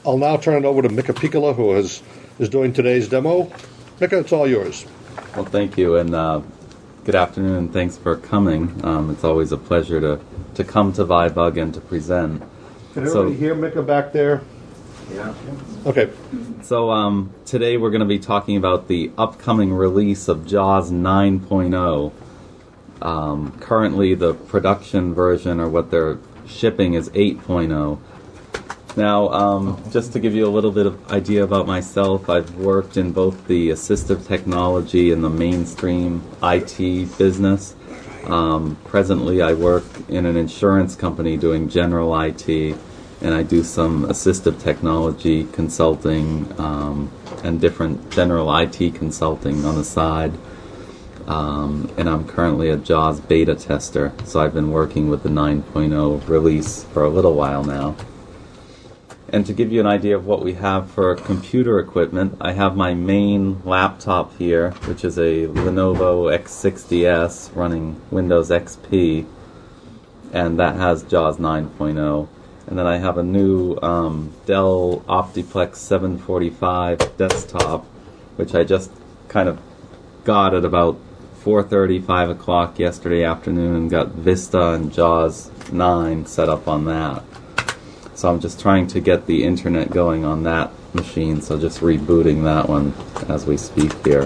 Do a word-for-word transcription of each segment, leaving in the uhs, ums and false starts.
I'll now turn it over to Mika Piccola, who is, is doing today's demo. Mika, it's all yours. Well, thank you, and uh, good afternoon, and thanks for coming. Um, it's always a pleasure to, to come to ViBug and to present. Can everybody so, hear Mika back there? Yeah. Okay. So um, today we're going to be talking about the upcoming release of JAWS nine point oh. Um, currently, the production version, or what they're shipping, is eight point oh. Now, um, just to give you a little bit of idea about myself, I've worked in both the assistive technology and the mainstream I T business. Um, presently, I work in an insurance company doing general I T, and I do some assistive technology consulting um, and different general I T consulting on the side. Um, and I'm currently a JAWS beta tester, so I've been working with the nine point oh release for a little while now. And to give you an idea of what we have for computer equipment, I have my main laptop here, which is a Lenovo X sixty S running Windows X P, and that has JAWS nine point oh. And then I have a new um, Dell Optiplex seven forty-five desktop, which I just kind of got at about four thirty, five o'clock yesterday afternoon, and got Vista and JAWS nine set up on that. So I'm just trying to get the internet going on that machine, so just rebooting that one as we speak here.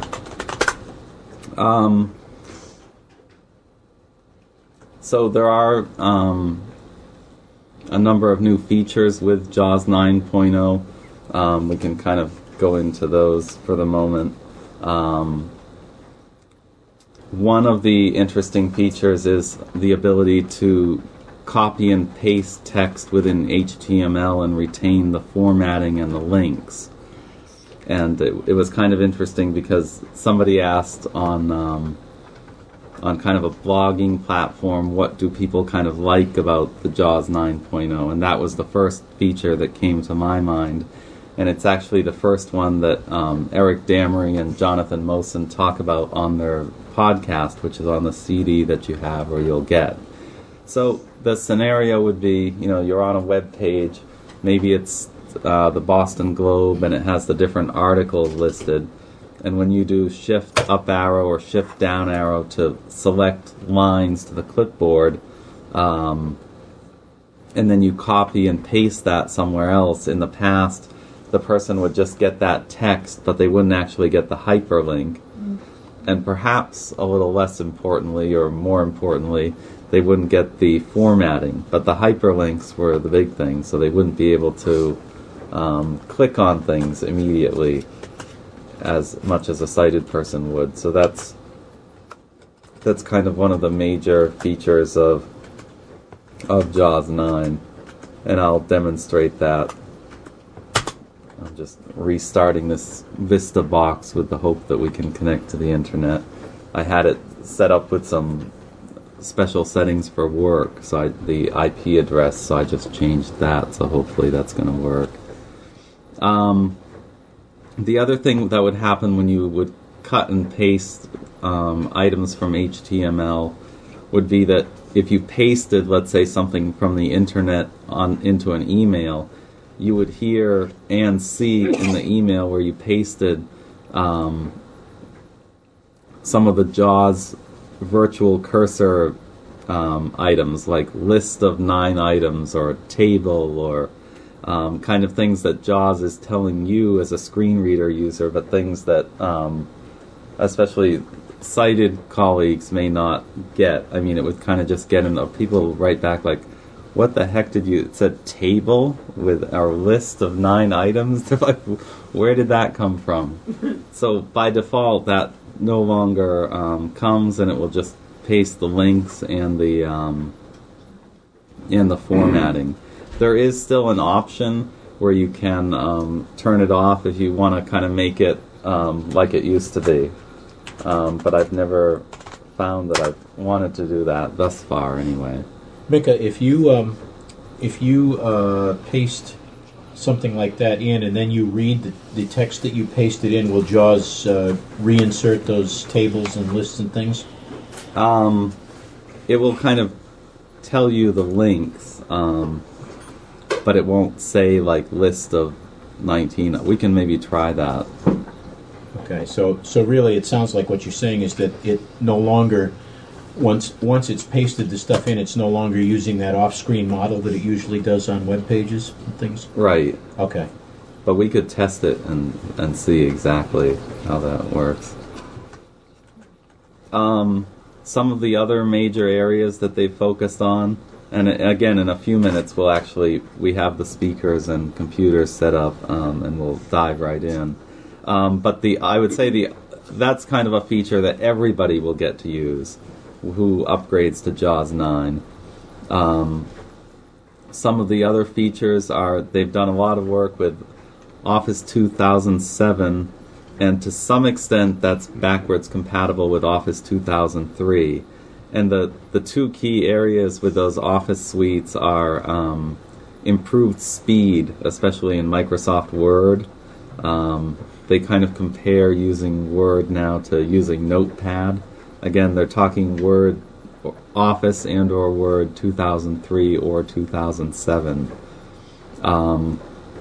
Um, so there are um, a number of new features with JAWS nine point oh. Um, we can kind of go into those for the moment. Um, one of the interesting features is the ability to copy and paste text within H T M L and retain the formatting and the links. And it, it was kind of interesting because somebody asked on um, on kind of a blogging platform, what do people kind of like about the JAWS nine point oh, and that was the first feature that came to my mind. And it's actually the first one that um, Eric Damery and Jonathan Mosen talk about on their podcast, which is on the C D that you have or you'll get. So the scenario would be, you know, you're on a web page, maybe it's uh, the Boston Globe and it has the different articles listed, and when you do shift up arrow or shift down arrow to select lines to the clipboard, um, and then you copy and paste that somewhere else, in the past the person would just get that text, but they wouldn't actually get the hyperlink. Mm. And perhaps a little less importantly, or more importantly, they wouldn't get the formatting, but the hyperlinks were the big thing, so they wouldn't be able to um, click on things immediately as much as a sighted person would. So that's that's kind of one of the major features of of JAWS nine, and I'll demonstrate that. I'm just restarting this Vista box with the hope that we can connect to the internet. I had it set up with some special settings for work, so I, the I P address, so I just changed that, so hopefully that's going to work. Um, the other thing that would happen when you would cut and paste um, items from H T M L would be that if you pasted, let's say, something from the internet on into an email, you would hear and see in the email where you pasted um, some of the JAWS virtual cursor um, items, like list of nine items or table, or um, kind of things that JAWS is telling you as a screen reader user, but things that um, especially sighted colleagues may not get. I mean, it would kind of just get in. People write back like, what the heck did you, it said table with our list of nine items? They're like, where did that come from? So by default, that no longer um, comes, and it will just paste the links and the um, and the formatting. There is still an option where you can um, turn it off if you want to kind of make it um, like it used to be, um, but I've never found that I've wanted to do that thus far anyway. Mika, if you um, if you uh, paste something like that in, and then you read the, the text that you pasted in, will JAWS uh, reinsert those tables and lists and things? Um, it will kind of tell you the links, um, but it won't say like list of nineteen. We can maybe try that. Okay, so so really, it sounds like what you're saying is that it no longer, once once it's pasted the stuff in, it's no longer using that off-screen model that it usually does on web pages and things. Right. Okay. But we could test it and, and see exactly how that works. Um, some of the other major areas that they focused on, and again, in a few minutes, we'll actually, we have the speakers and computers set up, um, and we'll dive right in. Um, but the, I would say the, that's kind of a feature that everybody will get to use who upgrades to JAWS nine. Um, some of the other features are, they've done a lot of work with Office two thousand seven, and to some extent that's backwards compatible with Office two thousand three. And the, the two key areas with those Office suites are um, improved speed, especially in Microsoft Word. Um, they kind of compare using Word now to using Notepad. Again, they're talking Word, Office and or Word two thousand three or two thousand seven. Um,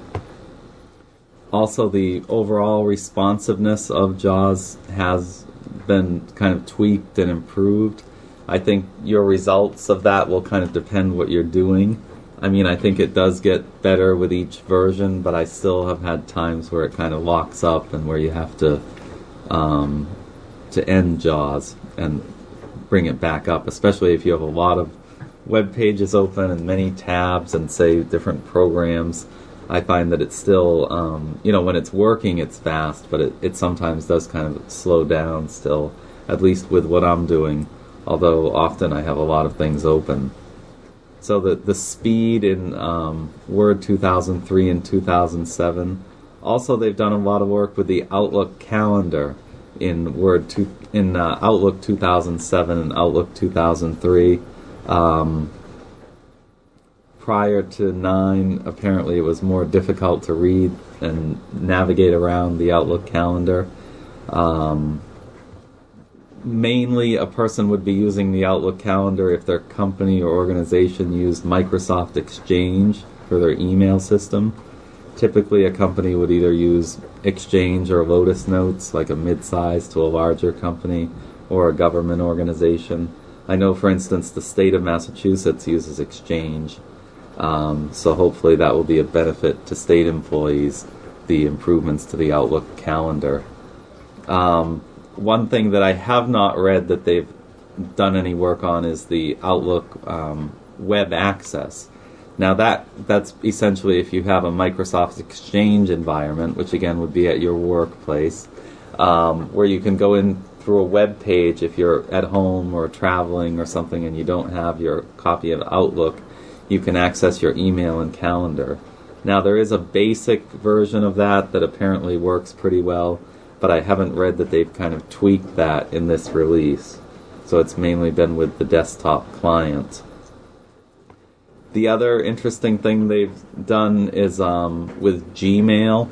Also, the overall responsiveness of JAWS has been kind of tweaked and improved. I think your results of that will kind of depend what you're doing. I mean, I think it does get better with each version, but I still have had times where it kind of locks up and where you have to um, to end JAWS and bring it back up, especially if you have a lot of web pages open and many tabs and, say, different programs. I find that it's still, um, you know, when it's working, it's fast, but it, it sometimes does kind of slow down still, at least with what I'm doing, although often I have a lot of things open. So the, the speed in um, Word two thousand three and two thousand seven. Also, they've done a lot of work with the Outlook calendar in Word two, in uh, Outlook two thousand seven and Outlook two thousand three. Um, Prior to nine, apparently it was more difficult to read and navigate around the Outlook calendar. Um, mainly, a person would be using the Outlook calendar if their company or organization used Microsoft Exchange for their email system. Typically, a company would either use Exchange or Lotus Notes, like a mid-size to a larger company, or a government organization. I know, for instance, the state of Massachusetts uses Exchange. Um, so hopefully that will be a benefit to state employees, the improvements to the Outlook calendar. Um, one thing that I have not read that they've done any work on is the Outlook um, web access. Now that that's essentially if you have a Microsoft Exchange environment, which again would be at your workplace, um, where you can go in through a web page if you're at home or traveling or something and you don't have your copy of Outlook. You can access your email and calendar. Now, there is a basic version of that that apparently works pretty well, but I haven't read that they've kind of tweaked that in this release. So it's mainly been with the desktop client. The other interesting thing they've done is um, with Gmail.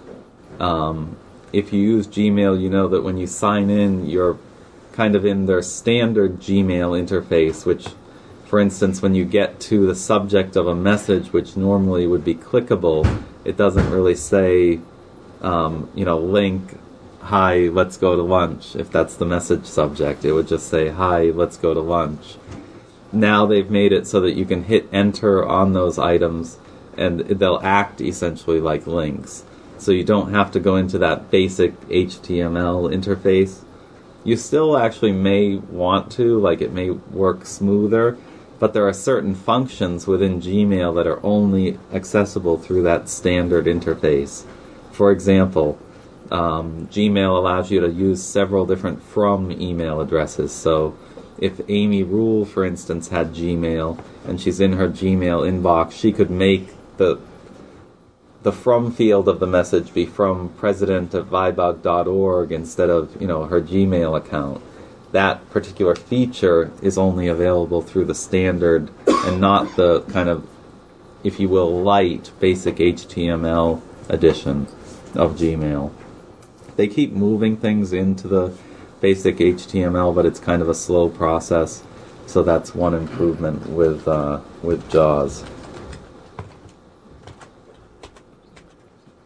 Um, if you use Gmail, you know that when you sign in, you're kind of in their standard Gmail interface, which, for instance, when you get to the subject of a message, which normally would be clickable, it doesn't really say, um, you know, link, hi, let's go to lunch. If that's the message subject, it would just say, hi, let's go to lunch. Now they've made it so that you can hit enter on those items, and they'll act essentially like links. So you don't have to go into that basic H T M L interface. You still actually may want to, like it may work smoother, but there are certain functions within Gmail that are only accessible through that standard interface. For example, um, Gmail allows you to use several different from email addresses. So if Amy Rule, for instance, had Gmail and she's in her Gmail inbox, she could make the the from field of the message be from president of vibug dot org instead of, you know, her Gmail account. That particular feature is only available through the standard and not the kind of, if you will, light, basic H T M L edition of Gmail. They keep moving things into the basic H T M L, but it's kind of a slow process. So that's one improvement with uh, with JAWS.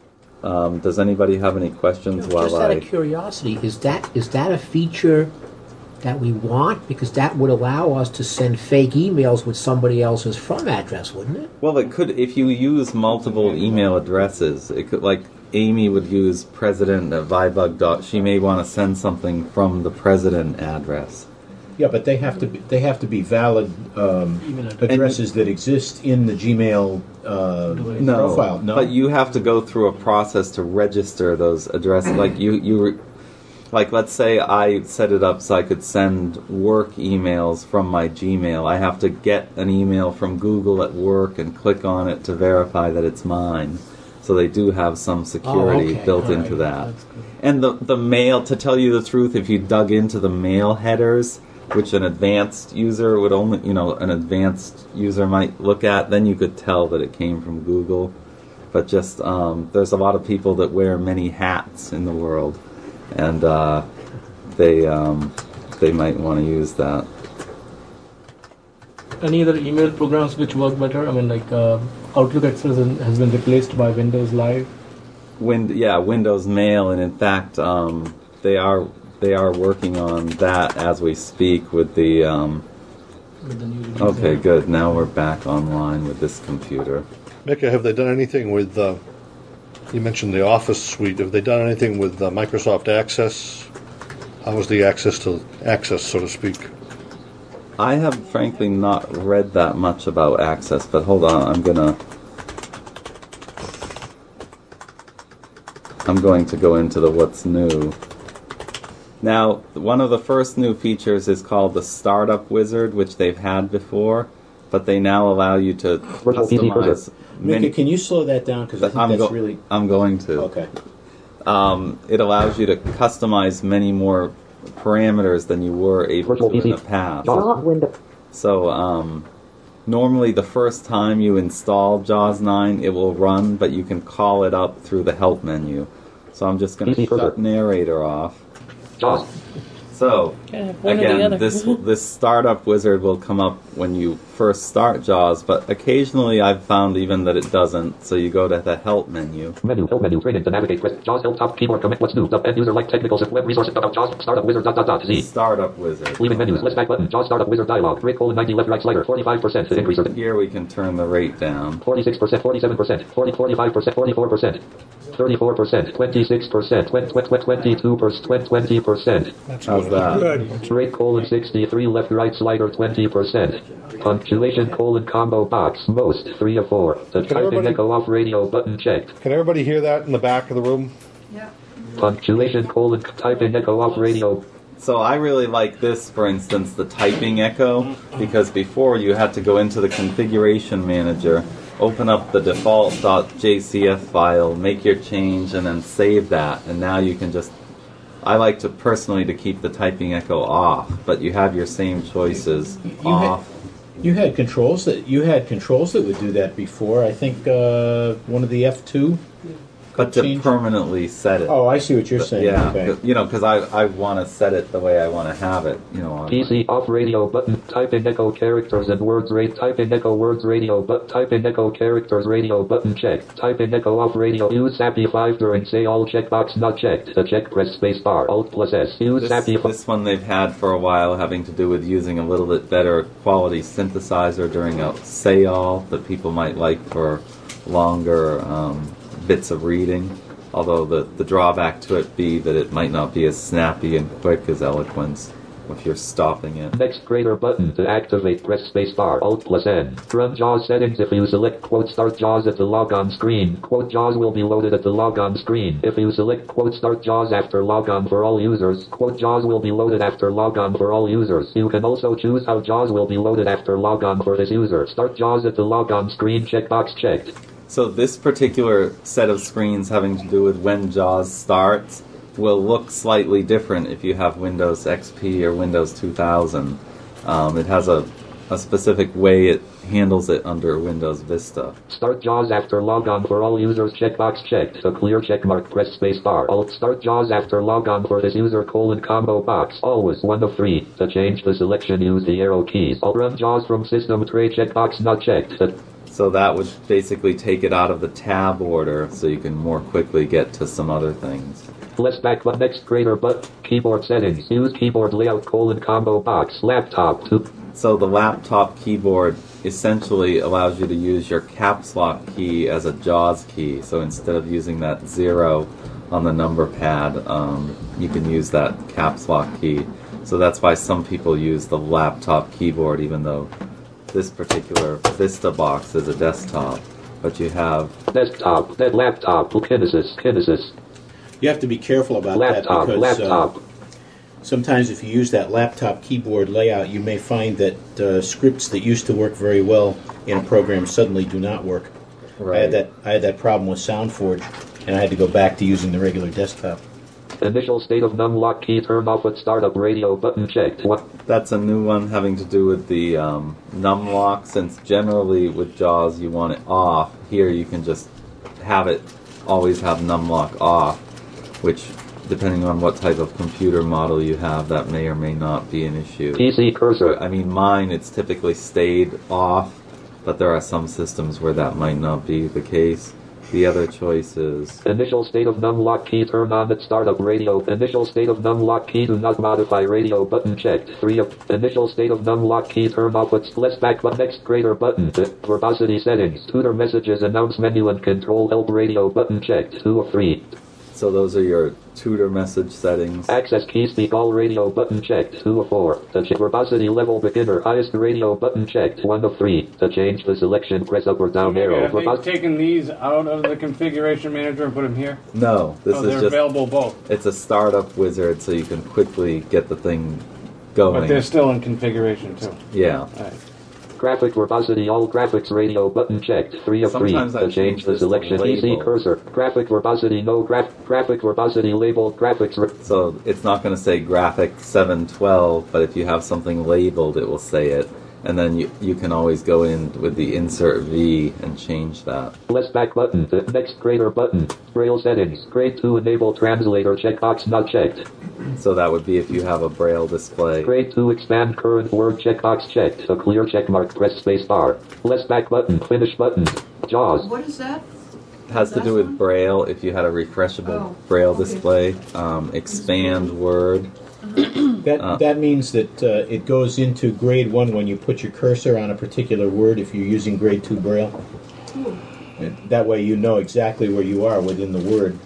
Um, does anybody have any questions while Just out I... of curiosity, is that is that a feature that we want? Because that would allow us to send fake emails with somebody else's from address, wouldn't it? Well, it could, if you use multiple email addresses, it could, like, Amy would use president at vibug dot. She may want to send something from the president address. Yeah, but they have to be, they have to be valid um, addresses that exist in the Gmail uh, No, profile. No, but you have to go through a process to register those addresses. Like you, you, like let's say I set it up so I could send work emails from my Gmail. I have to get an email from Google at work and click on it to verify that it's mine. So they do have some security Oh, okay. built All into right. that. And the the mail, to tell you the truth, if you dug into the mail headers, which an advanced user would only, you know, an advanced user might look at, then you could tell that it came from Google. But just, um, there's a lot of people that wear many hats in the world, and uh, they um, they might want to use that. Any other email programs which work better? I mean, like uh, Outlook Express has been replaced by Windows Live. Win- yeah, Windows Mail, and in fact, um, they are they are working on that as we speak with the. Um, With the new release. okay, good. Now we're back online with this computer. Mika, have they done anything with, uh, you mentioned the Office suite, have they done anything with uh, Microsoft Access? How was the access to Access, so to speak? I have frankly not read that much about Access, but hold on, I'm gonna I'm going to go into the what's new. Now, one of the first new features is called the Startup Wizard, which they've had before, but they now allow you to customize Mika, many. can you slow that down? Because I think I'm, that's go- really I'm going to. okay. Um, it allows you to customize many more parameters than you were able to in the past. So, um, normally the first time you install JAWS nine, it will run, but you can call it up through the help menu. So I'm just going to shut narrator off. So, Yeah, one or the again, other. this this startup wizard will come up when you first start JAWS, but occasionally I've found even that it doesn't. So you go to the help menu. Menu, help menu, training to navigate, press JAWS help top keyboard commit, what's new, end user like technicals and web resources about JAWS, startup wizard dot dot dot Z. Startup wizard. Leaving menus, list back button, JAWS startup wizard dialog, rate colon ninety left right slider, forty-five percent to increase, Here we can turn the rate down. forty-six percent, forty-seven percent, forty, forty-five percent, forty-four percent, thirty-four percent, twenty-six percent, twenty-two percent, twenty percent. How's that? Rate colon sixty-three left right slider twenty percent. Punctuation colon combo box most three of four. The type and everybody- echo off radio button checked. Can everybody hear that in the back of the room? Punctuation colon type and echo off radio. So I really like this, for instance, the typing echo, because before you had to go into the configuration manager, open up the default .jcf file, make your change, and then save that. And now you can just, I like to personally to keep the typing echo off, but you have your same choices You had- off. You had controls that you had controls that would do that before. I think uh, one of the F two. But to change- permanently set it. Oh, I see what you're saying. Yeah, Okay. you know, because I, I want to set it the way I want to have it, you know. On P C off radio button. Type in echo characters and words rate. Type in echo words radio. But type in echo characters radio button checked. Type in echo off radio. Use SAPI five during say all checkbox not checked. The check press space bar. Alt plus S. Use This, SAPI five. this one they've had for a while, having to do with using a little bit better quality synthesizer during a say all that people might like for longer um, bits of reading. Although the, the drawback to it be that it might not be as snappy and quick as Eloquence if you're stopping it. Next greater button to activate. Press space bar. Alt plus N. Run JAWS settings. If you select quote start JAWS at the logon screen, quote JAWS will be loaded at the logon screen. If you select quote start JAWS after logon for all users, quote JAWS will be loaded after logon for all users. You can also choose how JAWS will be loaded after logon for this user. Start JAWS at the logon screen. Checkbox checked. So this particular set of screens having to do with when JAWS starts will look slightly different if you have Windows X P or Windows two thousand. Um, it has a, a specific way it handles it under Windows Vista. Start JAWS after logon for all users. Checkbox checked. The clear checkmark. Press space bar. Alt start JAWS after logon for this user colon combo box. Always one of three. To change the selection, use the arrow keys. Alt run JAWS from system tray. Checkbox not checked. The So that would basically take it out of the tab order so you can more quickly get to some other things. Left back but next greater but keyboard settings. Use keyboard layout colon combo box. Laptop two. So the laptop keyboard essentially allows you to use your caps lock key as a JAWS key. So instead of using that zero on the number pad, um, you can use that caps lock key. So that's why some people use the laptop keyboard, even though this particular Vista box is a desktop. But you have Desktop. That laptop. Kinesis. Kinesis. You have to be careful about Laptop. that because Laptop. Uh, sometimes if you use that laptop keyboard layout, you may find that uh, scripts that used to work very well in a program suddenly do not work. I had that I had that problem with SoundForge, and I had to go back to using the regular desktop. Initial state of numlock key turned off with startup radio button checked. What? That's a new one having to do with the um, numlock, since generally with JAWS you want it off. Here you can just have it always have numlock off, which, depending on what type of computer model you have, that may or may not be an issue. P C cursor. I mean, mine, it's typically stayed off, but there are some systems where that might not be the case. The other choice is Initial state of numlock key turned on at startup radio. Initial state of numlock key do not modify radio button checked. Three of initial state of numlock key turned off with left back but next greater button. Verbosity settings. Tutor messages announce menu and control help radio button checked. Two of three. so those are your tutor message settings. Access key speak all radio button checked. Two of four. To ch- verbosity level beginner highest radio button checked. One of three. To change the selection, press up or down arrow. Have they Verbos- taken these out of the configuration manager and put them here? No, this Oh, is they're just available both, it's a startup wizard, so you can quickly get the thing going. but they're still in configuration too. yeah. All right. Graphic verbosity all graphics radio button checked. Three of Sometimes three. I To change change the this to selection, P C label. cursor. Graphic verbosity no graph. Graphic verbosity labeled graphics. Ver- So it's not going to say graphic seven twelve, but if you have something labeled, it will say it. And then you, you can always go in with the insert V and change that. Left back button. The next grader button. Braille settings. Grade two enable translator checkbox not checked. So that would be if you have a Braille display. Grade two expand current word checkbox checked. A clear checkmark. Press space bar. Left back button. Finish button. JAWS. What is that? It has to do with Braille. If you had a refreshable Oh, Braille okay. display, um, expand Word. That Uh. that means that uh, it goes into grade one when you put your cursor on a particular word if you're using grade two Braille. And that way you know exactly where you are within the word.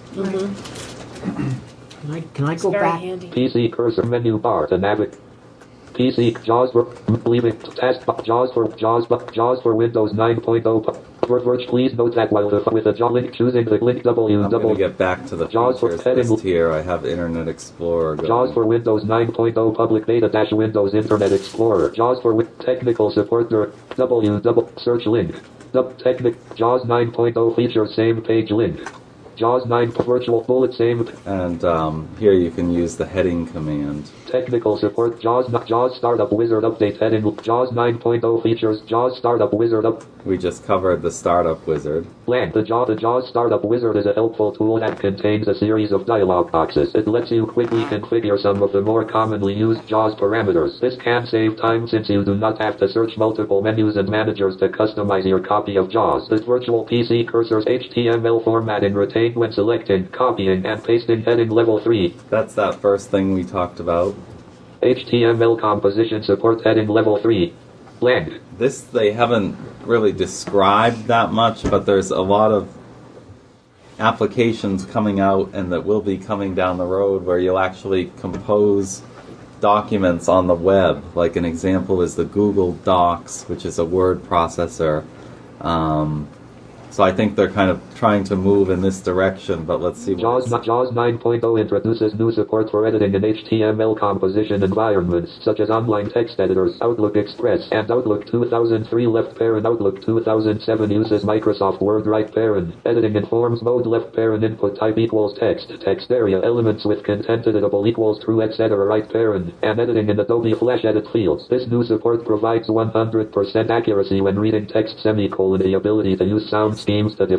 Can I, can I go Very back? handy. P C cursor menu bar to navigate. P C JAWS for leaving task bar JAWS for JAWS but JAWS for Windows nine point oh. For Verge, please note that while the with the JAWS link choosing the link W I'm going double to get back to the JAWS for features heading- list here. I have Internet Explorer going. JAWS for Windows nine point oh public beta dash Windows Internet Explorer. JAWS for wi- technical support dir- W double search link. Dub technic JAWS nine point oh features same page link. JAWS nine virtual bullet same And um, here you can use the heading command. technical support JAWS JAWS startup wizard update heading JAWS nine point oh features JAWS startup wizard up We just covered the startup wizard. Land. The JAWS, the JAWS Startup Wizard is a helpful tool that contains a series of dialog boxes. It lets you quickly configure some of the more commonly used JAWS parameters. This can save time since you do not have to search multiple menus and managers to customize your copy of JAWS. This virtual P C cursor's H T M L formatting retained when selecting, copying, and pasting heading level three. That's that first thing we talked about. H T M L composition support heading level three. Land. This they haven't really described that much, but there's a lot of applications coming out and that will be coming down the road where you'll actually compose documents on the web. Like an example is the Google Docs, which is a word processor. Um, so I think they're kind of trying to move in this direction, but let's see what JAWS, it's- JAWS nine point oh introduces new support for editing in H T M L composition environments such as online text editors, Outlook Express, and Outlook two thousand three left parent. Outlook two thousand seven uses Microsoft Word right parent. Editing in forms mode left parent input type equals text, text area elements with content editable equals true, et cetera right parent, and editing in Adobe Flash edit fields. This new support provides one hundred percent accuracy when reading text semicolon, the ability to use sound schemes to differentiate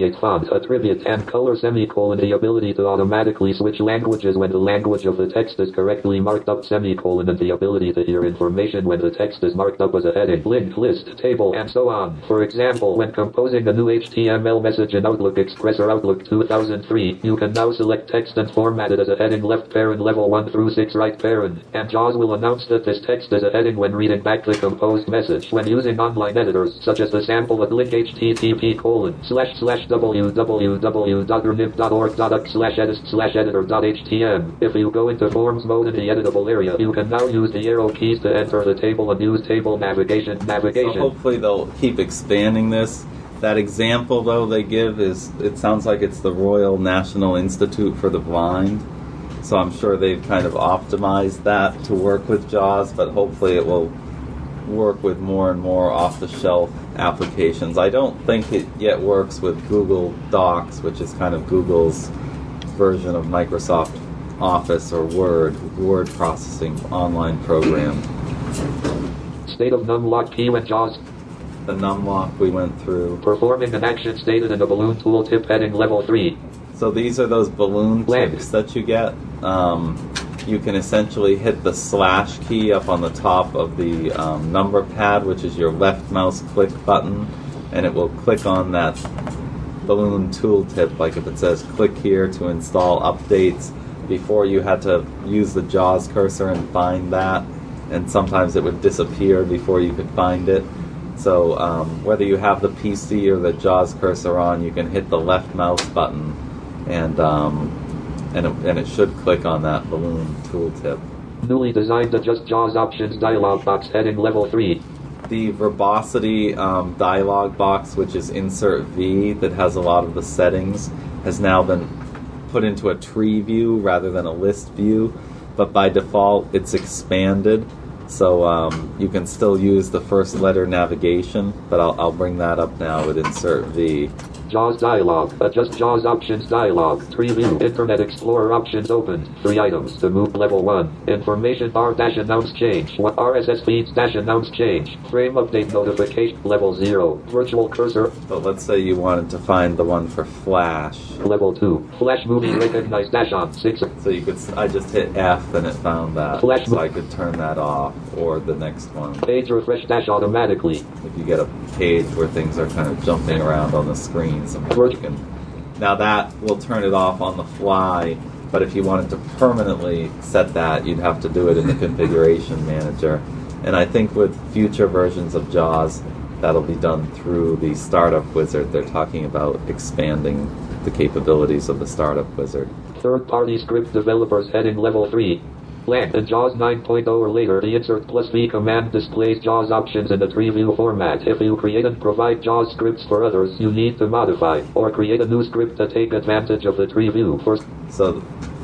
abbreviate font, attribute, and color semicolon. The ability to automatically switch languages when the language of the text is correctly marked up semicolon, and the ability to hear information when the text is marked up as a heading, link, list, table, and so on. For example, when composing a new H T M L message in Outlook Express or Outlook two thousand three, you can now select text and format it as a heading, left parent, level one through six, right parent, and JAWS will announce that this text is a heading when reading back the composed message. When using online editors, such as the sample at link http colon slash slash www.urnib.org.uk slash edit slash editor.htm. If you go into forms mode in the editable area, you can now use the arrow keys to enter the table and use table navigation navigation. So hopefully they'll keep expanding this. That example, though, they give is, it sounds like it's the Royal National Institute for the Blind. So I'm sure they've kind of optimized that to work with JAWS, but hopefully it will work with more and more off-the-shelf applications. I don't think it yet works with Google Docs, which is kind of Google's version of Microsoft Office or Word, word processing online program. State of numlock key when JAWS. The numlock we went through. Performing an action stated in the balloon tooltip heading level three. So these are those balloon Blank. tips that you get. Um, you can essentially hit the slash key up on the top of the um, number pad, which is your left mouse click button, and it will click on that balloon tooltip. Like if it says click here to install updates, before you had to use the JAWS cursor and find that, and sometimes it would disappear before you could find it. So um, whether you have the P C or the JAWS cursor on, you can hit the left mouse button, and um, and, it, and it should click on that balloon tooltip. Newly designed Adjust JAWS Options dialog box heading level three. The verbosity um, dialog box, which is Insert V, that has a lot of the settings, has now been put into a tree view rather than a list view, but by default it's expanded. So um, you can still use the first letter navigation, but I'll, I'll bring that up now with Insert V. JAWS dialog. Adjust JAWS options dialog. Tree view. Internet Explorer options opened. Three items to move level one. Information bar dash announce change. What R S S feeds dash announce change. Frame update notification. Level zero. Virtual cursor. But let's say you wanted to find the one for Flash. Level two. Flash movie recognize dash on six. So you could, I just hit F and it found that. Flash so I could turn that off, or the next one. Page refresh dash automatically. If you get a page where things are kind of jumping around on the screen, sometimes you can. Now that will turn it off on the fly, but if you wanted to permanently set that, you'd have to do it in the configuration manager. And I think with future versions of JAWS, that'll be done through the Startup Wizard. They're talking about expanding the capabilities of the Startup Wizard. Third-party script developers heading level three. Blank. In JAWS nine point oh or later, the Insert plus V command displays JAWS options in the tree view format. If you create and provide JAWS scripts for others, you need to modify or create a new script to take advantage of the tree view. First. So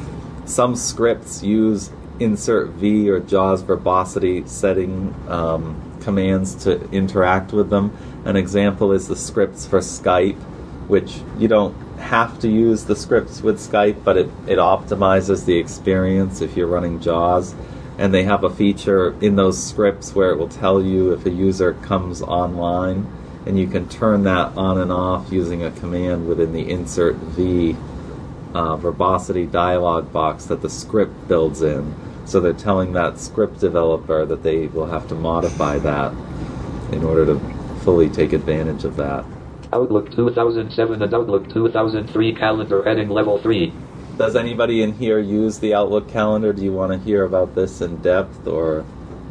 some scripts use Insert V or JAWS verbosity setting um, commands to interact with them. An example is the scripts for Skype, which you don't have to use the scripts with Skype, but it, it optimizes the experience if you're running JAWS. And they have a feature in those scripts where it will tell you if a user comes online, and you can turn that on and off using a command within the Insert V uh, verbosity dialog box that the script builds in. So they're telling that script developer that they will have to modify that in order to fully take advantage of that. Outlook two thousand seven and Outlook two thousand three calendar heading level three. Does anybody in here use the Outlook calendar? Do you want to hear about this in depth, or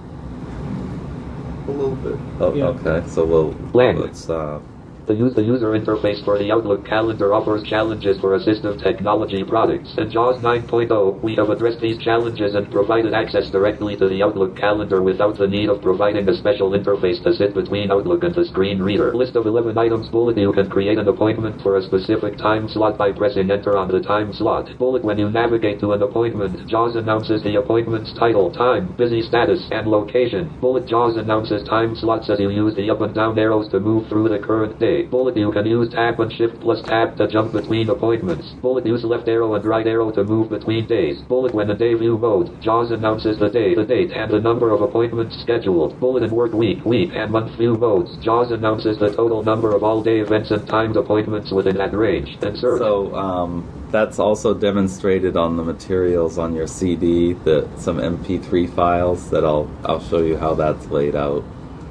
A little bit. oh, Yeah. okay? So we'll Blank. let's uh, The, use, the user interface for the Outlook calendar offers challenges for assistive technology products. In JAWS nine point oh, we have addressed these challenges and provided access directly to the Outlook calendar without the need of providing a special interface to sit between Outlook and the screen reader. List of eleven items bullet. You can create an appointment for a specific time slot by pressing enter on the time slot. Bullet. When you navigate to an appointment, JAWS announces the appointment's title, time, busy status, and location. Bullet. JAWS announces time slots as you use the up and down arrows to move through the current day. Day. Bullet you can use tab and shift plus tab to jump between appointments. Bullet use left arrow and right arrow to move between days. Bullet when in day view mode. JAWS announces the day, the date, and the number of appointments scheduled. Bullet in work week, week, and month view modes. JAWS announces the total number of all day events and timed appointments within that range. Insert. So um, that's also demonstrated on the materials on your C D, the some M P three files that I'll I'll show you how that's laid out.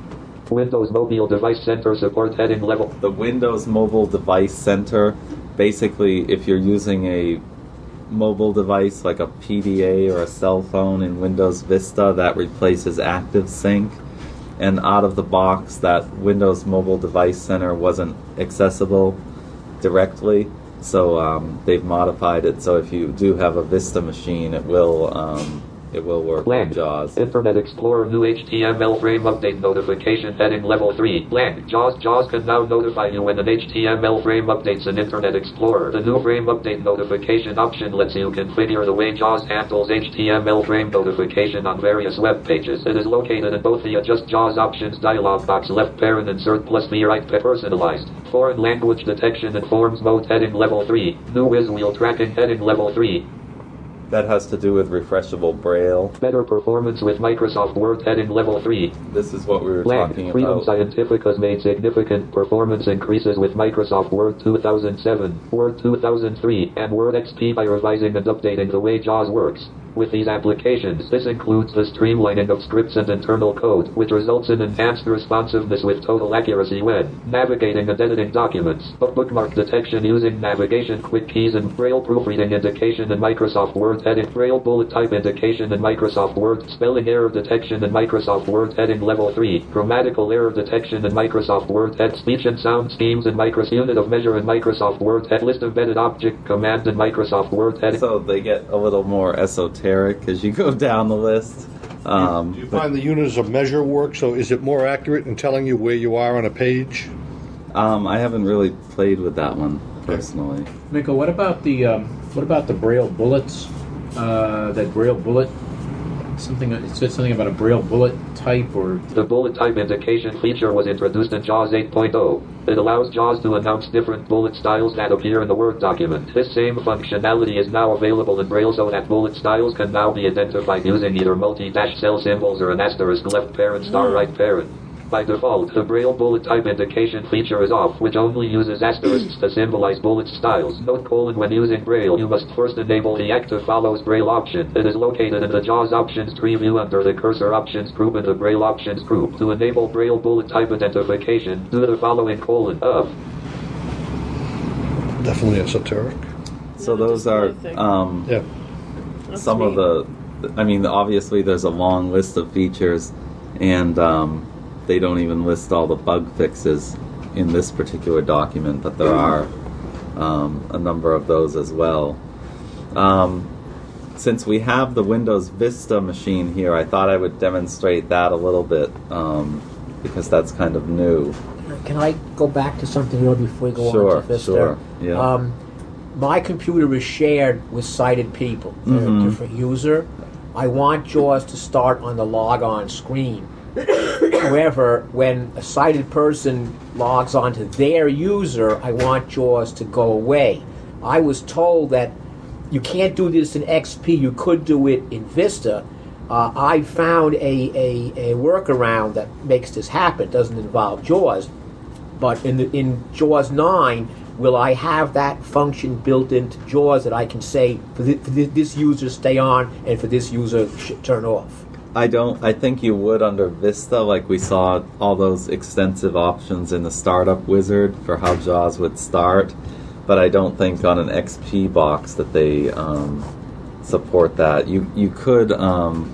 Windows Mobile Device Center support heading level. The Windows Mobile Device Center, basically, if you're using a mobile device like a P D A or a cell phone in Windows Vista, that replaces ActiveSync. And out of the box, that Windows Mobile Device Center wasn't accessible directly, so um, they've modified it so if you do have a Vista machine, it will um, it will work Blank. with JAWS. Internet Explorer new H T M L frame update notification heading level three. Blank. JAWS JAWS can now notify you when an H T M L frame updates in Internet Explorer. The new frame update notification option lets you configure the way JAWS handles H T M L frame notification on various web pages. It is located in both the Adjust JAWS options dialog box left parent insert plus the right personalized. Foreign language detection and forms mode heading level three. New Wiz wheel tracking heading level three. That has to do with refreshable Braille. Better performance with Microsoft Word heading level three. This is what we were Blank. talking Freedom about. Scientific has made significant performance increases with Microsoft Word two thousand seven, Word two thousand three, and Word X P by revising and updating the way JAWS works. With these applications, this includes the streamlining of scripts and internal code, which results in enhanced responsiveness with total accuracy when navigating and editing documents, of bookmark detection using navigation quick keys and Braille proofreading indication in Microsoft Word heading, Braille bullet type indication in Microsoft Word, spelling error detection in Microsoft Word heading level three, grammatical error detection in Microsoft Word head, speech and sound schemes in Microsoft unit of measure in Microsoft Word head, list of embedded object command in Microsoft Word heading. So they get a little more esoteric as you go down the list. Um, Do you find the units of measure work? So is it more accurate in telling you where you are on a page? um, I haven't really played with that one personally. Miko, what about the um, what about the Braille bullets? Uh, that Braille bullet, something it said something about a Braille bullet type or The bullet type indication feature was introduced in JAWS eight point oh. It allows JAWS to announce different bullet styles that appear in the Word document. This same functionality is now available in Braille so that bullet styles can now be identified using either multi-dash cell symbols or an asterisk left parent star right parent. By default, the Braille bullet type indication feature is off, which only uses asterisks to symbolize bullet styles. Note colon when using Braille, you must first enable the active follows Braille option. It is located in the JAWS options tree view under the cursor options group in the Braille options group. To enable Braille bullet type identification, do the following colon of. Definitely esoteric. So those are um, Yeah. some of the. I mean, obviously, there's a long list of features, and um, they don't even list all the bug fixes in this particular document, but there are um, a number of those as well. Um, since we have the Windows Vista machine here, I thought I would demonstrate that a little bit um, because that's kind of new. Can I go back to something real before we go Sure, on to Vista? sure, yeah. Um, my computer is shared with sighted people. They're Mhm. a different user. I want JAWS to start on the log-on screen. However, when a sighted person logs onto their user, I want JAWS to go away. I was told that you can't do this in X P. You could do it in Vista. Uh, I found a, a, a workaround that makes this happen. It doesn't involve JAWS. But in the, in JAWS nine, will I have that function built into JAWS that I can say for, thi- for thi- this user stay on and for this user sh- turn off? I don't. I think you would under Vista, like we saw all those extensive options in the startup wizard for how JAWS would start. But I don't think on an X P box that they um, support that. You you could. Um,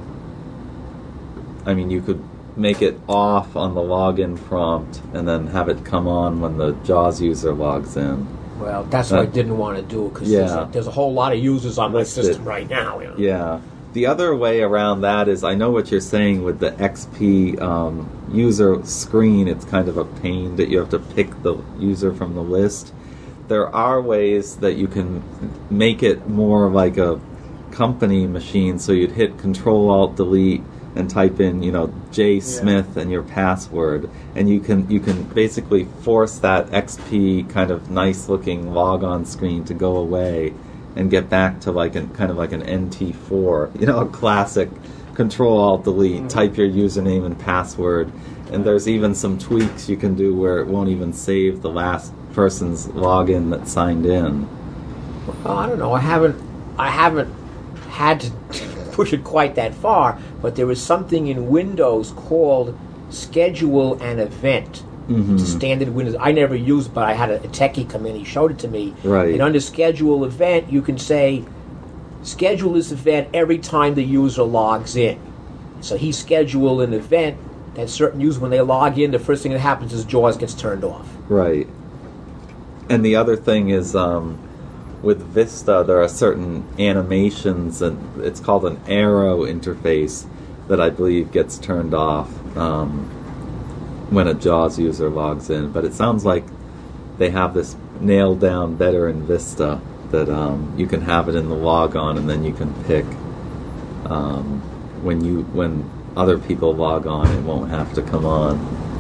I mean, you could make it off on the login prompt and then have it come on when the JAWS user logs in. Well, that's what Uh, I didn't want to do because yeah. there's, a- there's a whole lot of users on my Listed. system right now. You know? Yeah. The other way around that is, I know what you're saying with the X P um, user screen. It's kind of a pain that you have to pick the user from the list. There are ways that you can make it more like a company machine. So you'd hit Control Alt Delete and type in, you know, J Smith and your password, and you can you can basically force that X P kind of nice looking logon screen to go away and get back to like an kind of like an N T four, you know, a classic Control Alt Delete, mm-hmm. type your username and password, and there's even some tweaks you can do where it won't even save the last person's login that signed in. Well, I don't know. I haven't I haven't had to push it quite that far, but there is something in Windows called Schedule an Event. Mm-hmm. It's a standard Windows. I never used it, but I had a, a techie come in. He showed it to me. Right. And under Schedule Event, you can say, schedule this event every time the user logs in. So he scheduled an event that certain users, when they log in, the first thing that happens is JAWS gets turned off. Right. And the other thing is, um, with Vista, there are certain animations, and it's called an arrow interface that I believe gets turned off um, when a JAWS user logs in. But it sounds like they have this nailed down better in Vista, that um, you can have it in the logon, and then you can pick um, when you when other people log on, it won't have to come on.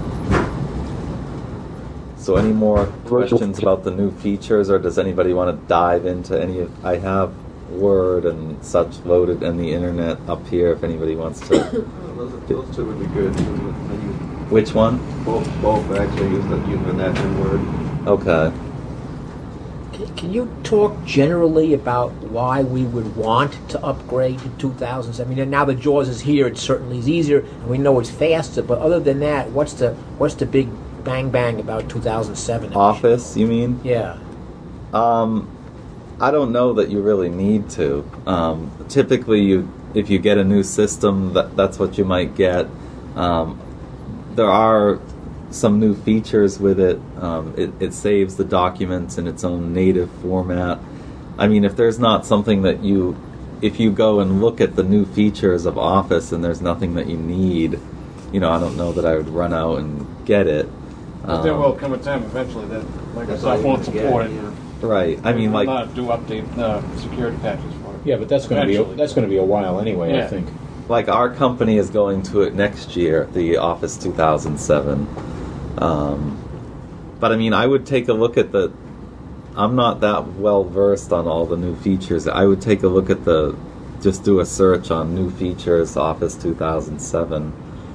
So any more questions about the new features, or does anybody want to dive into any of... I have Word and such loaded, and the internet up here if anybody wants to... those, those two would be good. Which one? Both, both actually use the using that in Word. Okay. Can, can you talk generally about why we would want to upgrade to two thousand seven? I mean, now that JAWS is here, it certainly is easier, and we know it's faster, but other than that, what's the what's the big bang bang about two thousand seven? Office, you mean? Yeah. Um, I don't know that you really need to. Um, typically, you if you get a new system, that that's what you might get. Um, there are some new features with it. Um, it. It saves the documents in its own native format. I mean, if there's not something that you, if you go and look at the new features of Office and there's nothing that you need, you know, I don't know that I would run out and get it. But there will come a time eventually that Microsoft won't support it. Right. I mean, like, not do update uh, security patches for it. Yeah, but that's going to be a, Eventually. that's going to be a while anyway. Yeah. I think. like our company is going to it next year, the Office two thousand seven. Um, but I mean, I would take a look at the. I'm not that well versed on all the new features. I would take a look at the. Just do a search on new features, Office two thousand seven.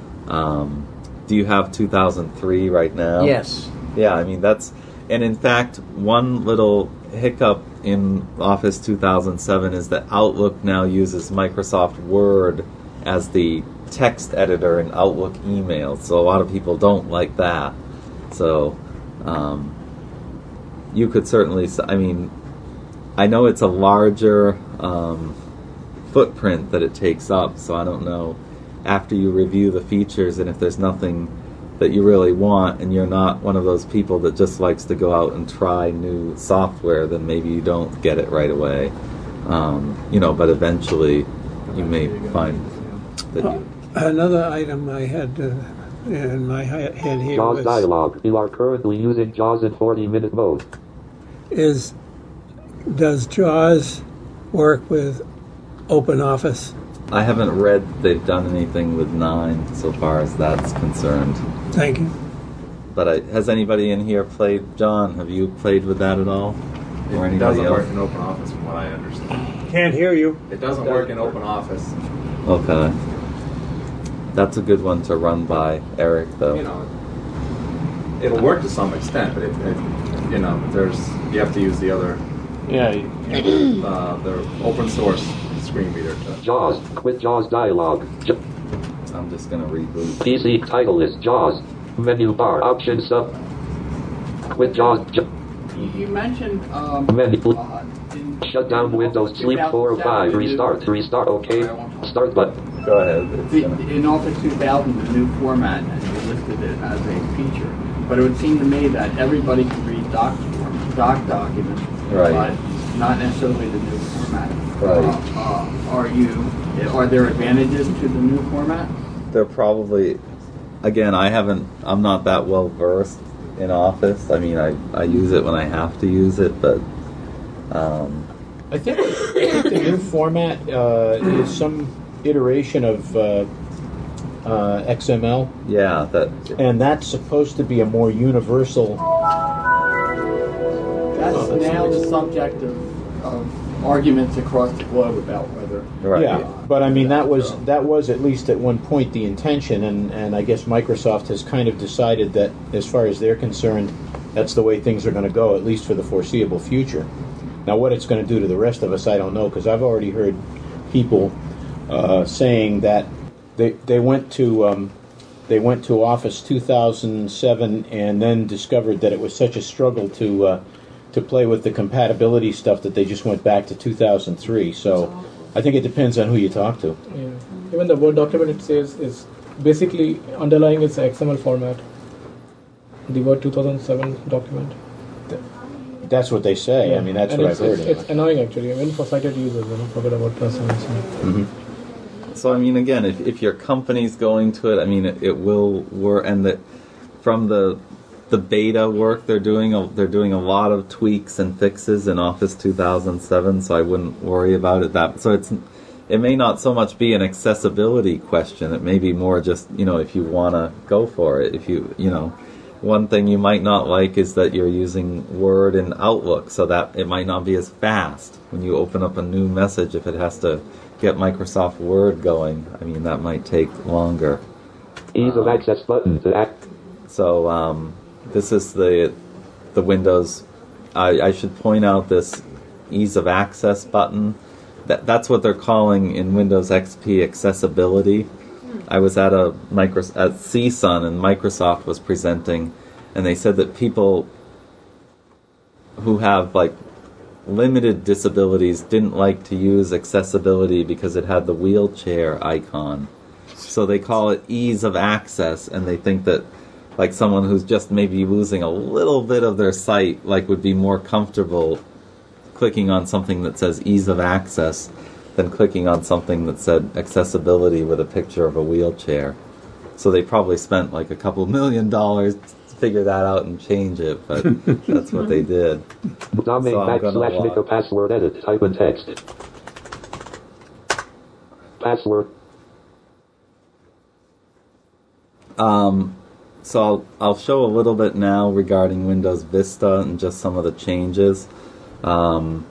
Um, do you have two thousand three right now? Yes. Yeah, I mean, that's... And in fact, one little hiccup in Office two thousand seven is that Outlook now uses Microsoft Word as the text editor in Outlook emails. So a lot of people don't like that. So um, you could certainly... I mean, I know it's a larger um, footprint that it takes up, so I don't know. After you review the features, and if there's nothing that you really want, and you're not one of those people that just likes to go out and try new software, then maybe you don't get it right away. Um, you know, but eventually you may find that you... Another item I had uh, in my he- head here JAWS was, dialog. You are currently using JAWS in forty minute mode. is does JAWS work with OpenOffice? I haven't read they've done anything with nine so far as that's concerned. Thank you. But I, has anybody in here played, John, have you played with that at all? Or It anybody doesn't else? work in OpenOffice from what I understand. Can't hear you. It doesn't work in OpenOffice. Okay. That's a good one to run by Eric, though. You know, it'll work to some extent, but it, it you know, there's you have to use the other, Yeah. you- uh, the open source screen reader to. JAWS. Quit JAWS dialog. J- I'm just going to reboot. P C title is JAWS. Menu bar option sub. Quit JAWS. J- You, you mentioned um, Menu. uh, in, Shut down Windows. Sleep four or five. Restart. Restart. Okay. Start button. Go ahead. It's the, gonna... in Office two thousand, the new format, and you listed it as a feature. But it would seem to me that everybody can read doc, doc documents, Right. but not necessarily the new format. Right. Uh, uh, are you? Are there advantages to the new format? They're probably... Again, I haven't... I'm not that well versed in Office. I mean, I, I use it when I have to use it, but... Um, I think I think the new format uh, is some iteration of uh, uh, X M L. Yeah, that. And that's supposed to be a more universal. That's Oh, that's now nice. the subject of, of arguments across the globe about whether. Right. Yeah, but I mean that was that was at least at one point the intention, and, and I guess Microsoft has kind of decided that as far as they're concerned, that's the way things are going to go, at least for the foreseeable future. Now, what it's going to do to the rest of us, I don't know, because I've already heard people uh, saying that they they went to um, they went to Office two thousand seven and then discovered that it was such a struggle to uh, to play with the compatibility stuff that they just went back to two thousand three. So I think it depends on who you talk to. Yeah. Even the Word document it says is basically underlying its X M L format. The Word two thousand seven document. That's what they say. Yeah. I mean, that's and what it's, I've heard. It's, anyway. it's annoying actually, even for sighted users, you know, forget about customers. Mm-hmm. So I mean, again, if, if your company's going to it, I mean, it, it will work. And that from the the beta work they're doing, a, they're doing a lot of tweaks and fixes in Office two thousand seven. So I wouldn't worry about it. That so it's it may not so much be an accessibility question. It may be more just, you know, if you want to go for it. If you you know. One thing you might not like is that you're using Word in Outlook, so that it might not be as fast when you open up a new message. If it has to get Microsoft Word going, I mean, that might take longer. Ease of Um, access button to act. So um, this is the the Windows. I, I should point out this ease of access button. That that's what they're calling in Windows X P accessibility. I was at a micro at C S U N and Microsoft was presenting, and they said that people who have like limited disabilities didn't like to use accessibility because it had the wheelchair icon. So they call it ease of access, and they think that like someone who's just maybe losing a little bit of their sight like would be more comfortable clicking on something that says ease of access than clicking on something that said accessibility with a picture of a wheelchair. So they probably spent like a couple million dollars to figure that out and change it, but that's what they did. Domain So I'm gonna backslash make a log. password edit. Type in text. Password. Um, so I'll, I'll show a little bit now regarding Windows Vista and just some of the changes. Um,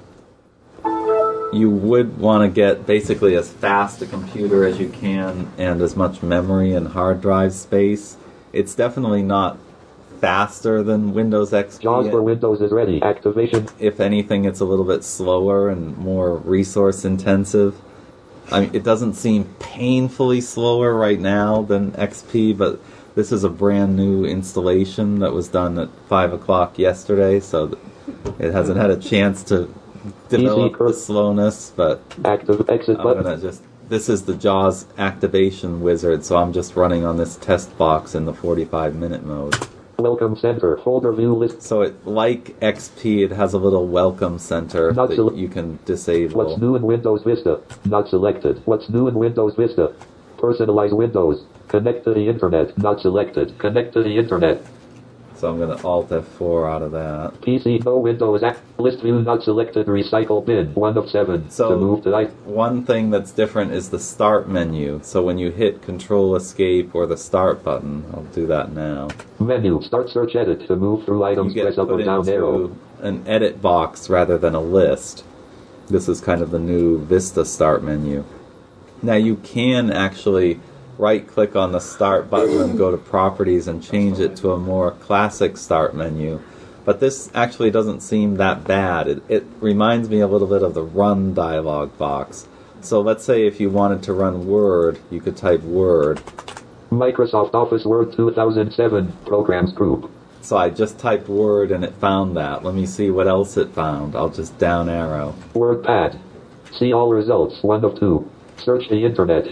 you would want to get basically as fast a computer as you can and as much memory and hard drive space. It's definitely not faster than Windows X P. JAWS for Windows is ready. Activation. If anything, it's a little bit slower and more resource intensive. I mean, it doesn't seem painfully slower right now than X P, but this is a brand new installation that was done at five o'clock yesterday, so it hasn't had a chance to develop the slowness, but Active exit I'm button. gonna just, this is the JAWS activation wizard, so I'm just running on this test box in the forty-five minute mode. Welcome center. Folder view list. So it, like X P, it has a little welcome center Not that sele- you can disable. What's new in Windows Vista? Not selected. What's new in Windows Vista? Personalize Windows. Connect to the internet. Not selected. Connect to the internet. So I'm going to Alt F four out of that. P C no Windows act. List view not selected. Recycle bin. One of seven. So to move to I. One thing that's different is the Start menu. So when you hit Control Escape or the Start button, I'll do that now. Menu. Start search edit. To move through items, You press get up or put down arrow. into an edit box rather than a list. This is kind of the new Vista Start menu. Now you can actually right-click on the Start button and go to Properties and change it to a more classic Start menu. But this actually doesn't seem that bad. It, it reminds me a little bit of the Run dialog box. So let's say if you wanted to run Word, you could type Word. Microsoft Office Word two thousand seven. Programs group. So I just typed Word and it found that. Let me see what else it found. I'll just down arrow. WordPad. See all results. One of two. Search the internet.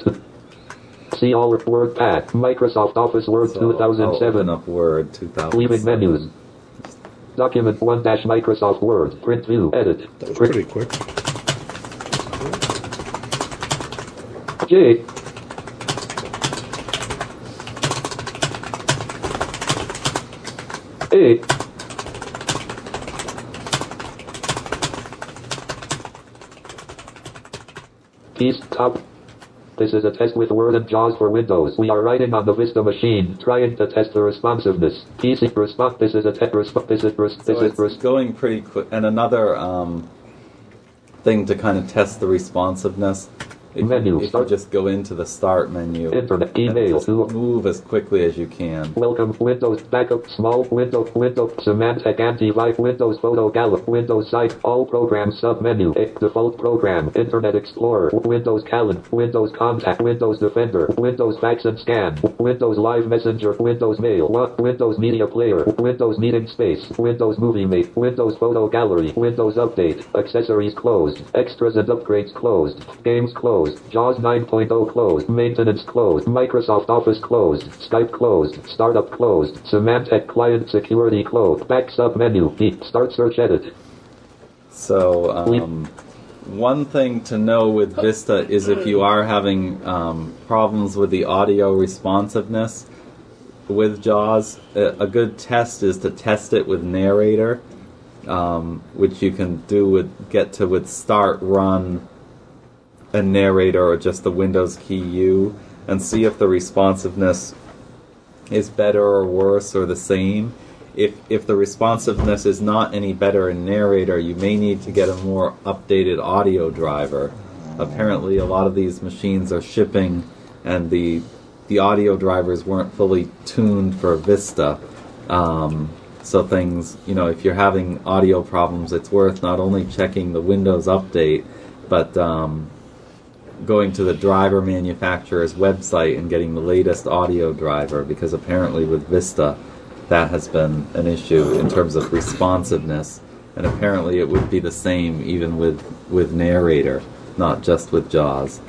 See all WordPad. Microsoft Office Word So two thousand seven. I'll open up Word two thousand seven. Leaving menus. Document one dash Microsoft Word. Print view. Edit. That was Print. pretty quick. J. A. Piece top. This is a test with Word and JAWS for Windows. We are writing on the Vista machine, trying to test the responsiveness. P C response. This is a test response. This is res- So this is it's res- going pretty quick. And another um, thing to kind of test the responsiveness, if, Menu, if you start. just go into the Start menu, Internet, and email, just to- move as quickly as you can. Welcome, Windows, backup, small, window, window, Symantec, anti-virus, Windows, photo, gallup, Windows site, all programs, sub-menu, eh, default program, Internet Explorer, Windows Calendar, Windows Contact, Windows Defender, Windows Fax and Scan, Windows Live Messenger, Windows Mail, Wa- Windows Media Player, Windows Meeting Space, Windows Movie Mate, Windows Photo Gallery, Windows Update, Accessories closed, Extras and Upgrades closed, Games closed, JAWS nine point oh closed, Maintenance closed, Microsoft Office closed, Skype closed, Startup closed, Symantec Client Security closed, Back sub-menu, P, Start Search Edit. So, um, one thing to know with Vista is if you are having um, problems with the audio responsiveness with JAWS, a, a good test is to test it with Narrator, um, which you can do with get to with Start, Run, a Narrator, or just the Windows key U, and see if the responsiveness is better or worse or the same. If if the responsiveness is not any better in Narrator, you may need to get a more updated audio driver. Apparently, a lot of these machines are shipping, and the the audio drivers weren't fully tuned for Vista. Um, so things, you know, if you're having audio problems, it's worth not only checking the Windows update, but um, going to the driver manufacturer's website and getting the latest audio driver, because apparently with Vista that has been an issue in terms of responsiveness, and apparently it would be the same even with, with Narrator, not just with JAWS.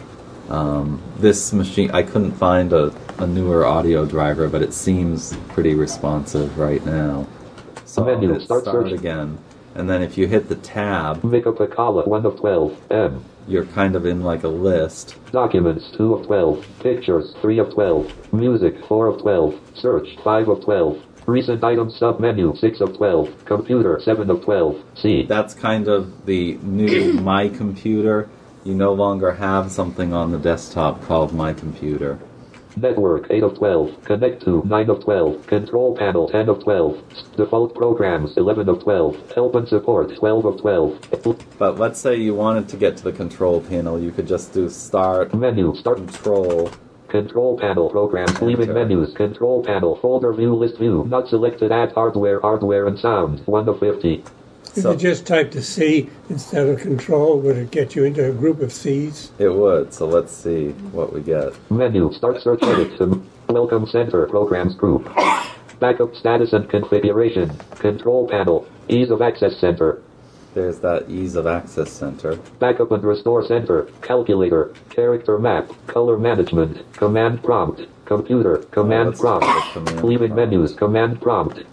Um, this machine, I couldn't find a, a newer audio driver, but it seems pretty responsive right now. So I'll Menu, hit start start search. again, and then if you hit the tab, Make up a column, one of twelve, M. you're kind of in like a list. Documents, two of twelve. Pictures, three of twelve. Music, four of twelve. Search, five of twelve. Recent items sub-menu, six of twelve. Computer, seven of twelve. C. That's kind of the new My Computer. You no longer have something on the desktop called My Computer. Network, eight of twelve. Connect to, nine of twelve. Control panel, ten of twelve. Default programs, eleven of twelve. Help and support, twelve of twelve. But let's say you wanted to get to the control panel, you could just do Start, Menu, start. Control. Control panel, programs, leaving Enter. menus. Control panel, folder view, list view. Not selected, add hardware, hardware and sound. one of fifty. If So- you just typed a C instead of control, would it get you into a group of C's? It would, so let's see what we get. Menu, start search edit. Um, Welcome center, programs group. Backup status and configuration. Control panel, ease of access center. There's that Ease of Access Center. Backup and restore center, calculator, character map, color management, command prompt, computer, command let's prompt, try the command leaving prompt. menus, command prompt,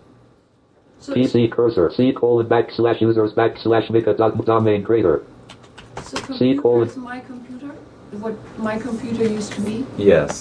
So, P C cursor, C colon backslash users backslash Mika dot domain creator. so C computer colon- is my computer? What my computer used to be? Yes.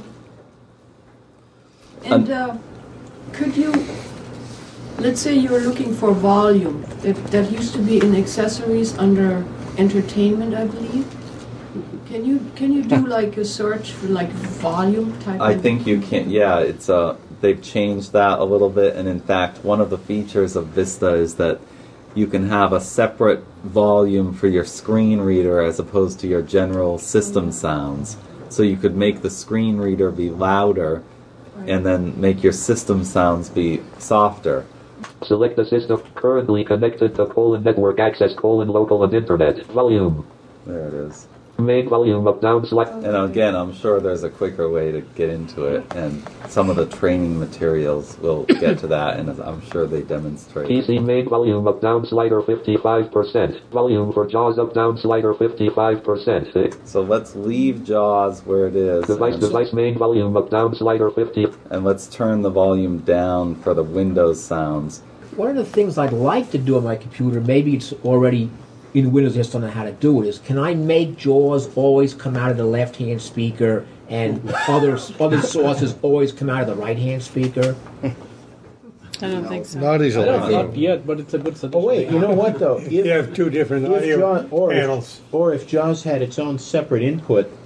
And uh, could you, let's say you were looking for volume, that, that used to be in accessories under entertainment, I believe. Can you can you do like a search for like volume type? I of- think you can, yeah, it's uh, they've changed that a little bit, and in fact, one of the features of Vista is that you can have a separate volume for your screen reader as opposed to your general system sounds. So you could make the screen reader be louder, and then make your system sounds be softer. Select the system currently connected to colon network access colon local and internet. Volume. There it is. Main volume up down select. And again, I'm sure there's a quicker way to get into it, and some of the training materials will get to that, and I'm sure they demonstrate. P C main volume up down slider fifty-five percent. Volume for JAWS up down slider fifty-five percent. So let's leave JAWS where it is, Device and, device main volume up down slider fifty. and let's turn the volume down for the Windows sounds. One of the things I'd like to do on my computer, maybe it's already in Windows, I just don't know how to do it, is can I make JAWS always come out of the left-hand speaker and other other sources always come out of the right-hand speaker? I don't think so. Not easily. Not, not yet, but it's a good suggestion. Oh wait, you know what though? If, You have two different if audio JAWS, or panels. if, or if JAWS had its own separate input,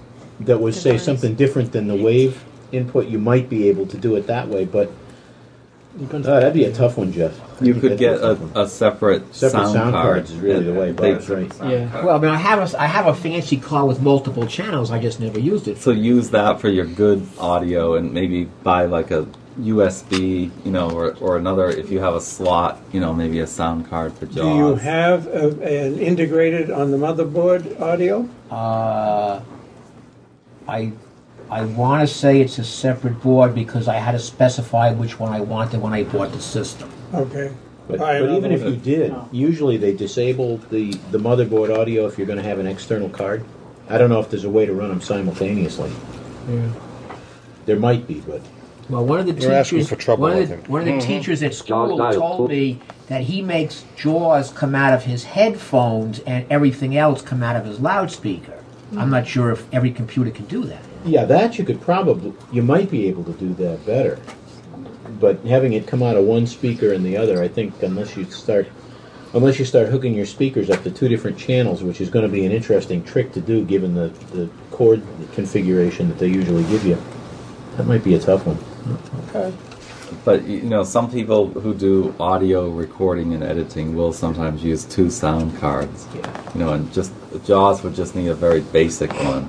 that was, say, device. something different than the wave input, you might be able to do it that way, but uh, that'd be a tough one, Jeff. I You think could that'd be get a a, tough one. a separate, Separate sound, sound card. cards is really the way, They- Bob's right. Yeah. Well, I mean, I have a, I have a fancy car with multiple channels. I just never used it. So use that for your good audio, and maybe buy like a U S B, you know, or, or another, if you have a slot, you know, maybe a sound card for Jaws. Do you have a, an integrated on the motherboard audio? Uh, I I want to say it's a separate board because I had to specify which one I wanted when I bought the system. Okay. But, All right, but I'll even if move you it. did, usually they disable the, the motherboard audio if you're going to have an external card. I don't know if there's a way to run them simultaneously. Yeah. There might be, but Well, one of the You're asking teachers, for trouble, one I of the, think. one of the Mm-hmm. teachers at school dial. told me that he makes JAWS come out of his headphones and everything else come out of his loudspeaker. I'm not sure if every computer can do that. yeah, that you could probably, you might be able to do that better. But having it come out of one speaker and the other, I think, unless you start, unless you start hooking your speakers up to two different channels, which is going to be an interesting trick to do given the, the chord configuration that they usually give you, that might be a tough one. Okay. But you know, some people who do audio recording and editing will sometimes use two sound cards. Yeah. You know, and just Jaws would just need a very basic one.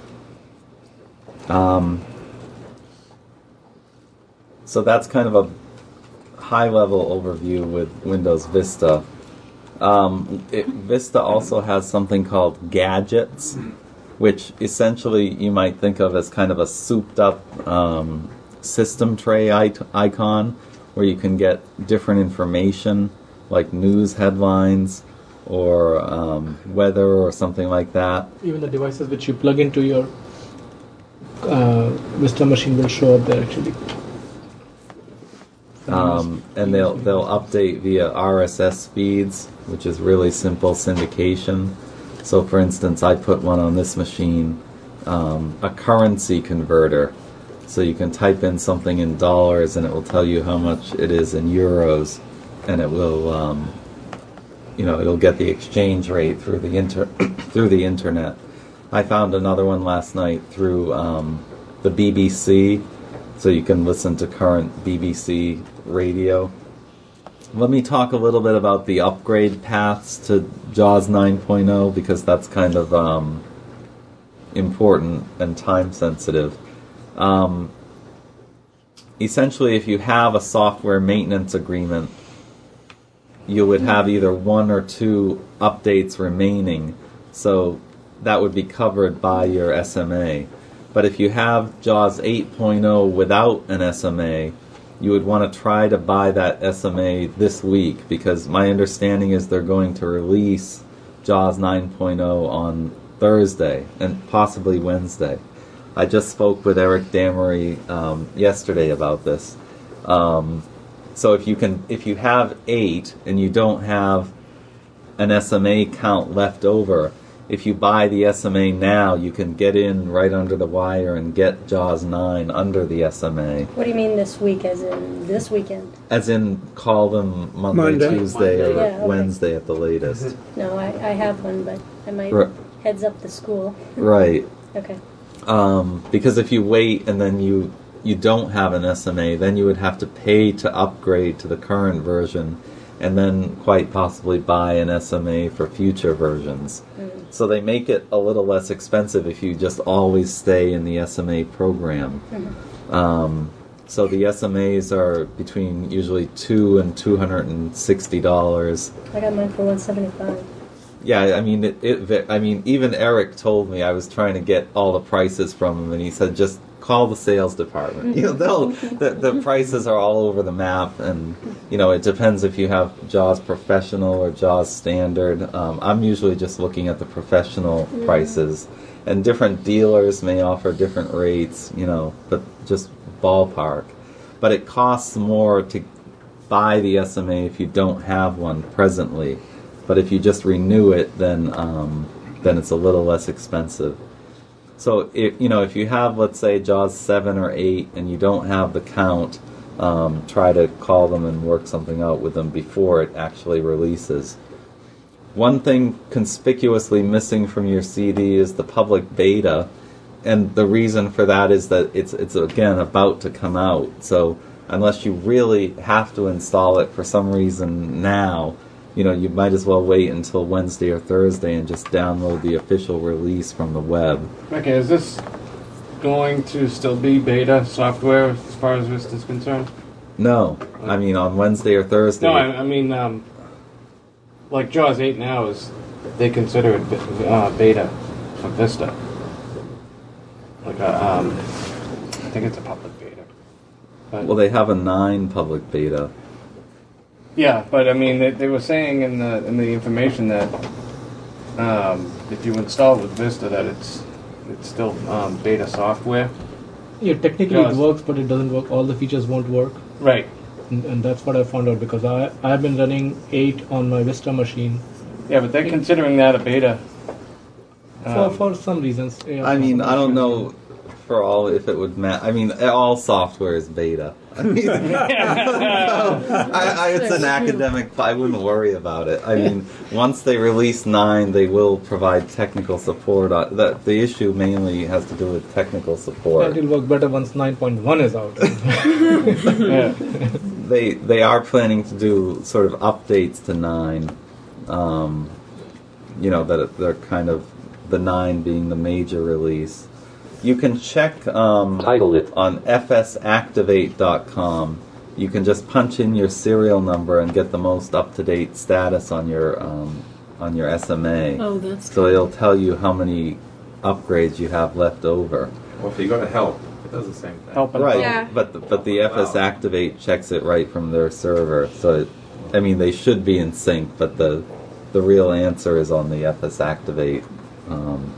Um, so that's kind of a high-level overview with Windows Vista. Um, it, Vista also has something called gadgets, which essentially you might think of as kind of a souped-up um, system tray it- icon where you can get different information like news headlines or um, weather or something like that. Even the devices which you plug into your uh, Vista machine will show up there actually. Um, and they'll they'll update via R S S feeds, which is really simple syndication. So, for instance, I put one on this machine, um, a currency converter. So you can type in something in dollars, and it will tell you how much it is in euros, and it will, um, you know, it'll get the exchange rate through the inter through the internet. I found another one last night through um, the B B C, so you can listen to current B B C radio. Let me talk a little bit about the upgrade paths to JAWS nine point oh because that's kind of um, important and time sensitive. Um, essentially, if you have a software maintenance agreement, you would have either one or two updates remaining, so that would be covered by your S M A. But if you have JAWS eight point oh without an S M A, you would want to try to buy that S M A this week, because my understanding is they're going to release JAWS nine point oh on Thursday and possibly Wednesday. I just spoke with Eric Damery um, yesterday about this. Um, so if you can, if you have eight and you don't have an S M A count left over, if you buy the S M A now, you can get in right under the wire and get JAWS nine under the S M A. What do you mean this week, as in this weekend? As in, call them Monday, Monday. Tuesday, or Yeah, okay. Wednesday at the latest. No, I, I have one, but I might Right. heads up the school. Right. Okay. Um, because if you wait and then you you don't have an S M A, then you would have to pay to upgrade to the current version, and then quite possibly buy an S M A for future versions. Mm. So they make it a little less expensive if you just always stay in the S M A program. Mhm. Um, so the S M As are between usually two and two hundred and sixty dollars. I got mine for one seventy-five. Yeah, I mean, it, it. I mean, even Eric told me I was trying to get all the prices from him, and he said just call the sales department. You know, they'll the, the prices are all over the map, and you know, it depends if you have JAWS Professional or JAWS Standard. Um, I'm usually just looking at the professional Mm. prices, and different dealers may offer different rates. You know, but just ballpark. But it costs more to buy the S M A if you don't have one presently. But if you just renew it, then um, then it's a little less expensive. So if you know if you have, let's say, JAWS seven or eight, and you don't have the count, um, try to call them and work something out with them before it actually releases. One thing conspicuously missing from your C D is the public beta, and the reason for that is that it's it's again about to come out. So unless you really have to install it for some reason now, you know, you might as well wait until Wednesday or Thursday and just download the official release from the web. Okay, is this going to still be beta software as far as Vista is concerned? No, I mean on Wednesday or Thursday. No, I, I mean, um, like JAWS eight now is, they consider it be- uh, beta of Vista. Like a, um, I think it's a public beta. But, Well, they have a nine public beta. yeah, but I mean, they, they were saying in the in the information that um, if you install it with Vista, that it's it's still um, beta software. Yeah, technically JAWS. it works, but it doesn't work. All the features won't work. Right. And, and that's what I found out because I I've been running eight on my Vista machine. Yeah, but they're considering that a beta. For Um, for some reasons. Yeah, I for mean, some I don't reasons. know for all if it would matter. I mean, all software is beta. I mean, I, I, it's an academic. I wouldn't worry about it. I mean, once they release nine, they will provide technical support. On, the the issue mainly has to do with technical support. It'll work better once nine point one is out. yeah. They they are planning to do sort of updates to nine. Um, you know that they're kind of the nine being the major release. You can check um, Title it. on f s activate dot com. You can just punch in your serial number and get the most up-to-date status on your um, on your S M A. Oh, that's So it'll tell you how many upgrades you have left over. Well, if you go to help, it does the same thing. Help and Right, Yeah. but the, but the F S Wow. Activate checks it right from their server. So, it, I mean, they should be in sync, but the the real answer is on the F S Activate um,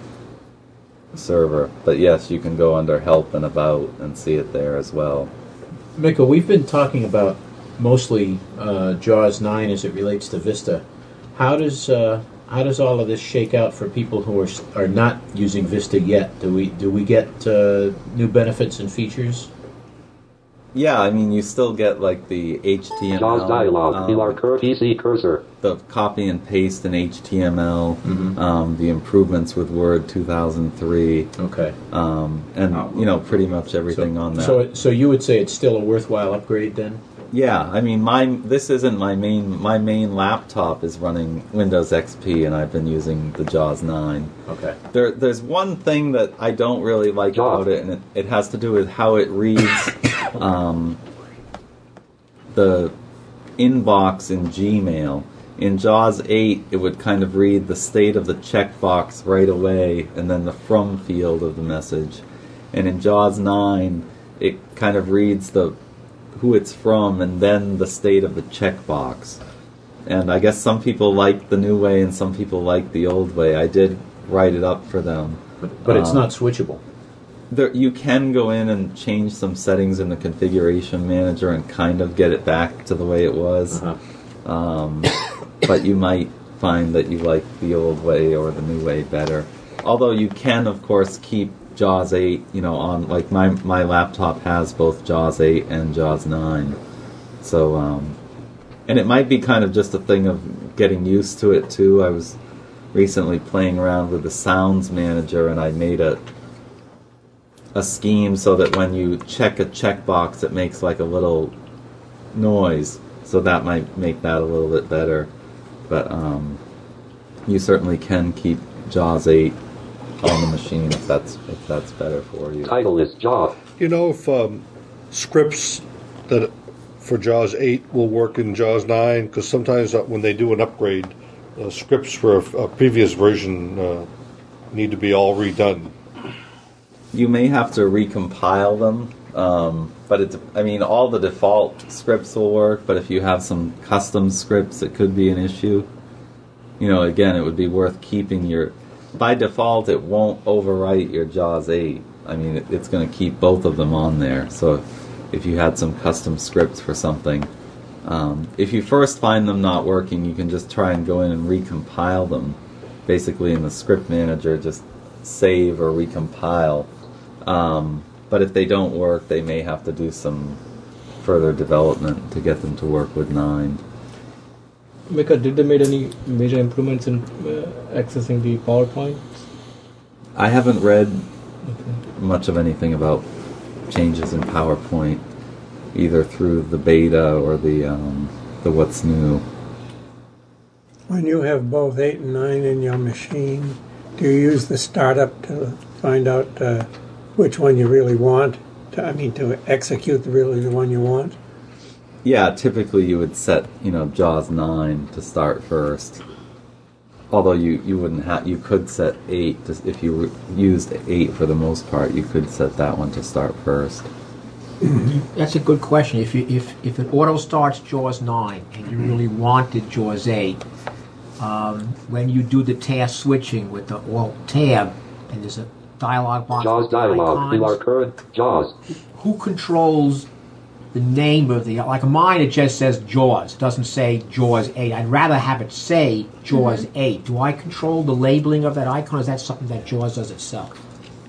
server. But yes, you can go under Help and About and see it there as well. Miko, we've been talking about mostly uh, JAWS nine as it relates to Vista. How does uh, how does all of this shake out for people who are are not using Vista yet? Do we do we get uh, new benefits and features? Yeah, I mean, you still get like the H T M L. JAWS dialog. um, Fill our cur- P C cursor. the copy and paste in H T M L, Mhm. um, the improvements with Word two thousand three, Okay. um, and you know pretty much everything so, on that. So, it- so you would say it's still a worthwhile upgrade then? yeah, I mean, my this isn't my main my main laptop is running Windows X P, and I've been using the JAWS nine. Okay. There, there's one thing that I don't really like JAWS. about it, and it, it has to do with how it reads um, the inbox in Gmail. In JAWS eight, it would kind of read the state of the checkbox right away, and then the from field of the message. And in JAWS nine, it kind of reads the who it's from, and then the state of the checkbox. And I guess some people like the new way, and some people like the old way. I did write it up for them. But, but it's Um, not switchable. There, you can go in and change some settings in the configuration manager and kind of get it back to the way it was. Uh-huh. Um, but you might find that you like the old way or the new way better. Although you can, of course, keep JAWS eight, you know, on, like my my laptop has both JAWS eight and JAWS nine. So, um, and it might be kind of just a thing of getting used to it too. I was recently playing around with the Sounds Manager, and I made a a scheme so that when you check a checkbox, it makes like a little noise. So that might make that a little bit better. But um, you certainly can keep JAWS eight on the machine if that's if that's better for you. Title is JAWS. You know if um, scripts that for JAWS eight will work in JAWS nine? Because sometimes uh, when they do an upgrade, uh, scripts for a, a previous version uh, need to be all redone. You may have to recompile them, um, but it's, I mean, all the default scripts will work, but if you have some custom scripts, it could be an issue. You know, again, it would be worth keeping your... By default, it won't overwrite your JAWS eight. I mean, it, it's going to keep both of them on there. So if you had some custom scripts for something, um, if you first find them not working, you can just try and go in and recompile them. Basically, in the script manager, just save or recompile. Um, but if they don't work, they may have to do some further development to get them to work with nine. Mika, did they made any major improvements in uh, accessing the PowerPoint? I haven't read much of anything about changes in PowerPoint, either through the beta or the um, the what's new. When you have both eight and nine in your machine, do you use the startup to find out uh, which one you really want? To, I mean, to execute the really the one you want? Yeah, typically you would set, you know, JAWS nine to start first. Although you, you wouldn't have, you could set eight to, if you re- used eight for the most part. You could set that one to start first. That's a good question. If you if if it auto starts JAWS nine and you really wanted JAWS eight, um, when you do the task switching with the Alt tab and there's a dialog box. JAWS dialog. icons, You are current JAWS. Who controls the name of the, like mine it just says JAWS, it doesn't say JAWS eight. I'd rather have it say JAWS eight. Do I control the labeling of that icon, or is that something that JAWS does itself?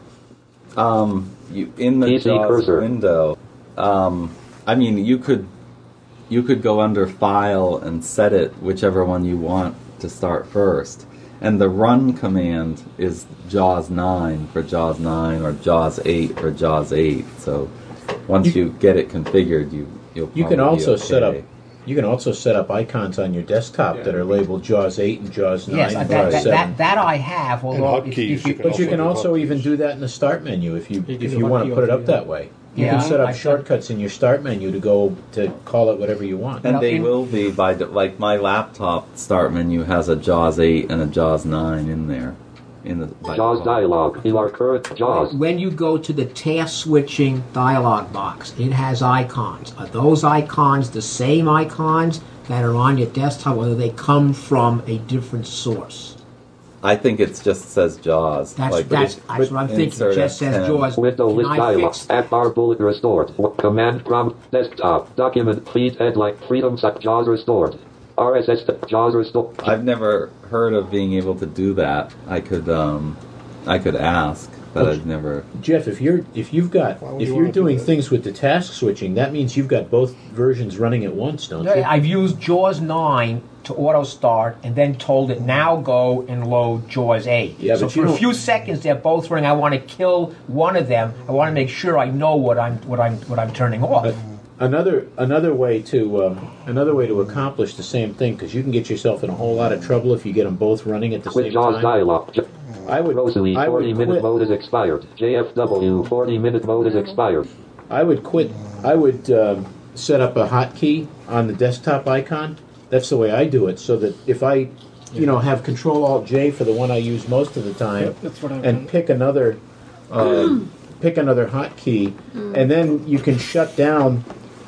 Um, you in the P C JAWS cursor. window. Um, I mean, you could you could go under File and set it whichever one you want to start first. And the run command is JAWS nine for JAWS nine or JAWS eight for JAWS eight. So once you, you get it configured, you you'll You can probably also be okay. set up. You can also set up icons on your desktop Yeah. that are labeled JAWS eight and JAWS nine Yes, and that, JAWS that, seven. that, that I have. Although hotkeys, if, if you you, can But you can do also hotkeys. even do that in the start menu if you You can if do you want hotkey to put it also, up yeah. that way. You Yeah, can set up I've done- shortcuts in your start menu to go to call it whatever you want. And Now, they in- will be by de- like my laptop start menu has a JAWS eight and a JAWS nine in there. In the by JAWS default. dialog. You are current JAWS. when you go to the task switching dialog box, it has icons. Are those icons the same icons that are on your desktop, or do they come from a different source? I think it just says JAWS. That's like, that's, but that's what I'm thinking. It insert just says F ten. JAWS. Window Can list I dialog. fix Add bar bullet restored. Command prompt. Desktop. Document. Feed headline. Freedom set. JAWS restored. R S S. JAWS restored. I've never heard of being able to do that. I could um, I could ask, but I've never. Jeff, if you're if you've got Why would if you you're wanna do doing that? things with the task switching, that means you've got both versions running at once, don't you? I've used JAWS nine to auto start and then told it now go and load JAWS eight. Yeah, so but you for a don't- few seconds they're both running. I want to kill one of them. I want to make sure I know what I'm what I'm what I'm turning off. But another another way to um, another way to accomplish the same thing, because you can get yourself in a whole lot of trouble if you get them both running at the Quit same JAWS time. dialog. J- I would Rosalie, I would forty minute quit. mode is expired. J F W, forty minute mode is expired. I would quit. I would um, set up a hotkey on the desktop icon. That's the way I do it, so that if I, you know, have Control Alt J for the one I use most of the time, Yep, that's what I've and done. pick another, uh, pick another hotkey, and then you can shut down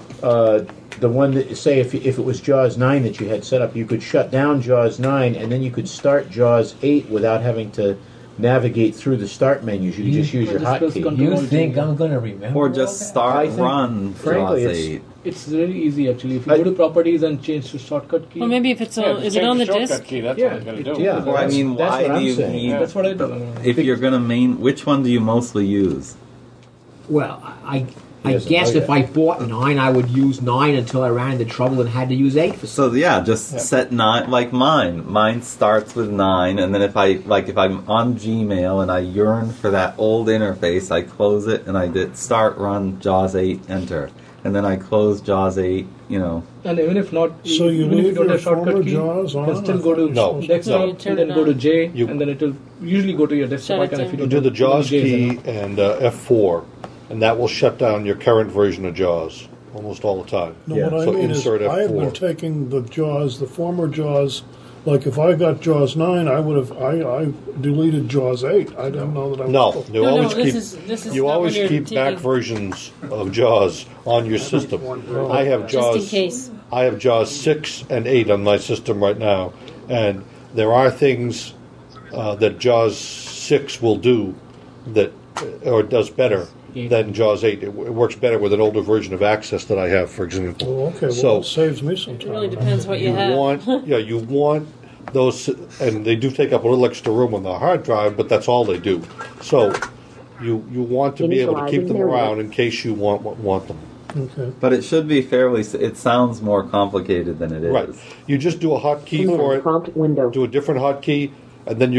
uh, the one that, say, if if it was JAWS nine that you had set up, you could shut down JAWS nine, and then you could start JAWS eight without having to navigate through the start menus. You could just use your Just press hotkey. Control You Alt think J. I'm going to remember? Or all just that? start I think, run frankly, JAWS it's- eight. It's really easy actually. If you I- go to properties and change to shortcut key. Or maybe if it's Yeah, on, is it change on the shortcut disk? Key, that's Yeah, what it's going to it- do. Yeah, Well, I that's- mean, that's why what do I'm you saying. need? That's what I do. If you're gonna main, which one do you mostly use? Well, I I doesn't guess know if yet. I bought nine, I would use nine until I ran into trouble and had to use eight for some. So yeah, just set nine like mine. Mine starts with nine, and then if I like if I'm on Gmail and I yearn for that old interface, I close it and I did start run JAWS eight enter, and then I close JAWS eight. You know, And even if not, So you even if you leave don't your have shortcut former key, JAWS you can on? still go to No, desktop no. and then go to J, You- and then it will usually go to your desktop Shut it icon if you down. don't You do the have too many JAWS Js in key it. and uh, F four, and that will shut down your current version of JAWS almost all the time. No, Yeah. what I So mean is, insert F I've four. been taking the JAWS, the former JAWS. Like if I got JAWS nine, I would have. I, I deleted JAWS eight. I didn't know that I was. No, supposed- you No, no, always this keep is- this is you not always when you're keep back taking- versions of JAWS on your system. I have Just in JAWS. case. I have JAWS six and eight on my system right now, and there are things uh, that JAWS six will do that, or does better than JAWS eight. It, w- it works better with an older version of Access that I have, for example. Oh, okay. Well, So it saves me some It time. really depends what you, you have. want, yeah, you want those, and they do take up a little extra room on the hard drive, but that's all they do. So you you want to be able to keep them around in case you want want them. Okay. but it should be fairly. s- It sounds more complicated than it is. Right. You just do a hotkey for it. Prompt window. Do a different hotkey, and then you can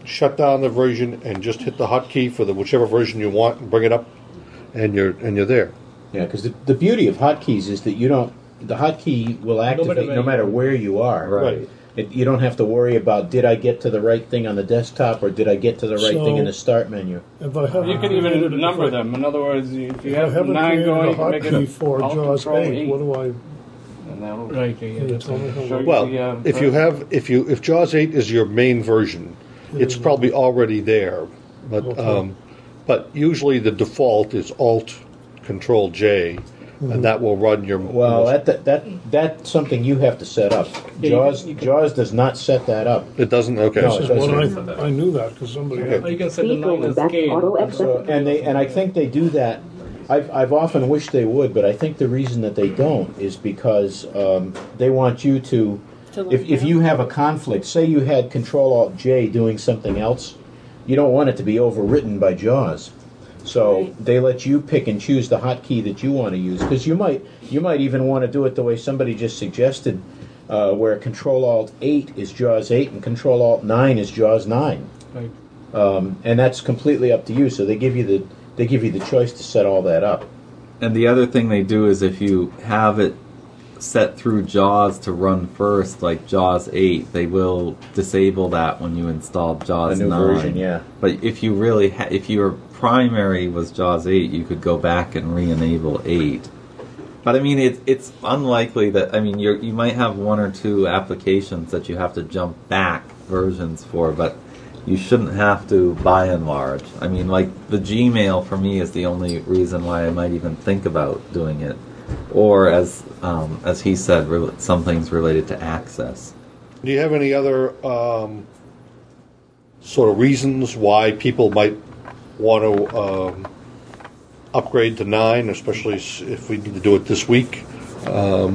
shut down the version and just hit the hotkey for the whichever version you want and bring it up, and you're and you're there. Yeah, because the, the beauty of hotkeys is that you don't. The hotkey will activate where no you matter are. where you are. Right. It, you don't have to worry about did I get to the right thing on the desktop or did I get to the right So- thing in the start menu. If I haven't You can created- even if number I- them. In other words, if you If I have haven't nine created going, a you can make it hotkey for Alt JAWS Control eight, what do I? And that'll Right, yeah, Can you that's tell me how show you Well, the, uh, if you have if you if JAWS eight is your main version, it's probably already there. But Okay. um, but usually the default is Alt Control J, and that will run your. Well, that, that that that's something you have to set up. Yeah, you JAWS can- you can- JAWS does not set that up. It doesn't. Okay. No, so- it doesn't. Well, I, I knew that because somebody Okay. Or you can set the Speed line going as back auto scale. exit. So, and they and I think they do that. I've I've often wished they would, but I think the reason that they don't is because um, they want you to. To If learn if how. you have a conflict, say you had Control Alt J doing something else, you don't want it to be overwritten by JAWS. So Right. they let you pick and choose the hotkey that you want to use, because you might you might even want to do it the way somebody just suggested, uh, where Control Alt eight is JAWS eight and Control Alt nine is JAWS nine, Right. um, and that's completely up to you. So they give you the they give you the choice to set all that up. And the other thing they do is if you have it set through JAWS to run first, like JAWS eight, they will disable that when you install JAWS The new nine. version, yeah. But if you really, ha- if your primary was JAWS eight, you could go back and re-enable eight. But I mean, it, it's unlikely that, I mean, you you might have one or two applications that you have to jump back versions for, but you shouldn't have to by and large. I mean, like the Gmail for me is the only reason why I might even think about doing it. Or as um, as he said, re- some things related to access. Do you have any other um, sort of reasons why people might want to um, upgrade to nine, especially s- if we need to do it this week? Um,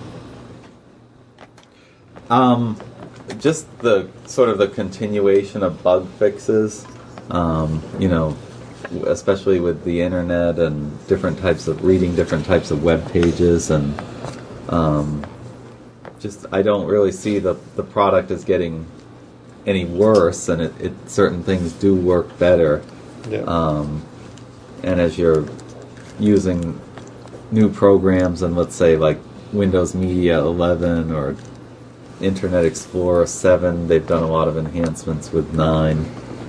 Um, just the sort of the continuation of bug fixes. Um, you know, especially with the internet and different types of reading different types of web pages, and um, just I don't really see the the product as getting any worse, and it, it certain things do work better. yeah. Um, and as you're using new programs, and let's say like Windows Media eleven or Internet Explorer seven, they've done a lot of enhancements with nine.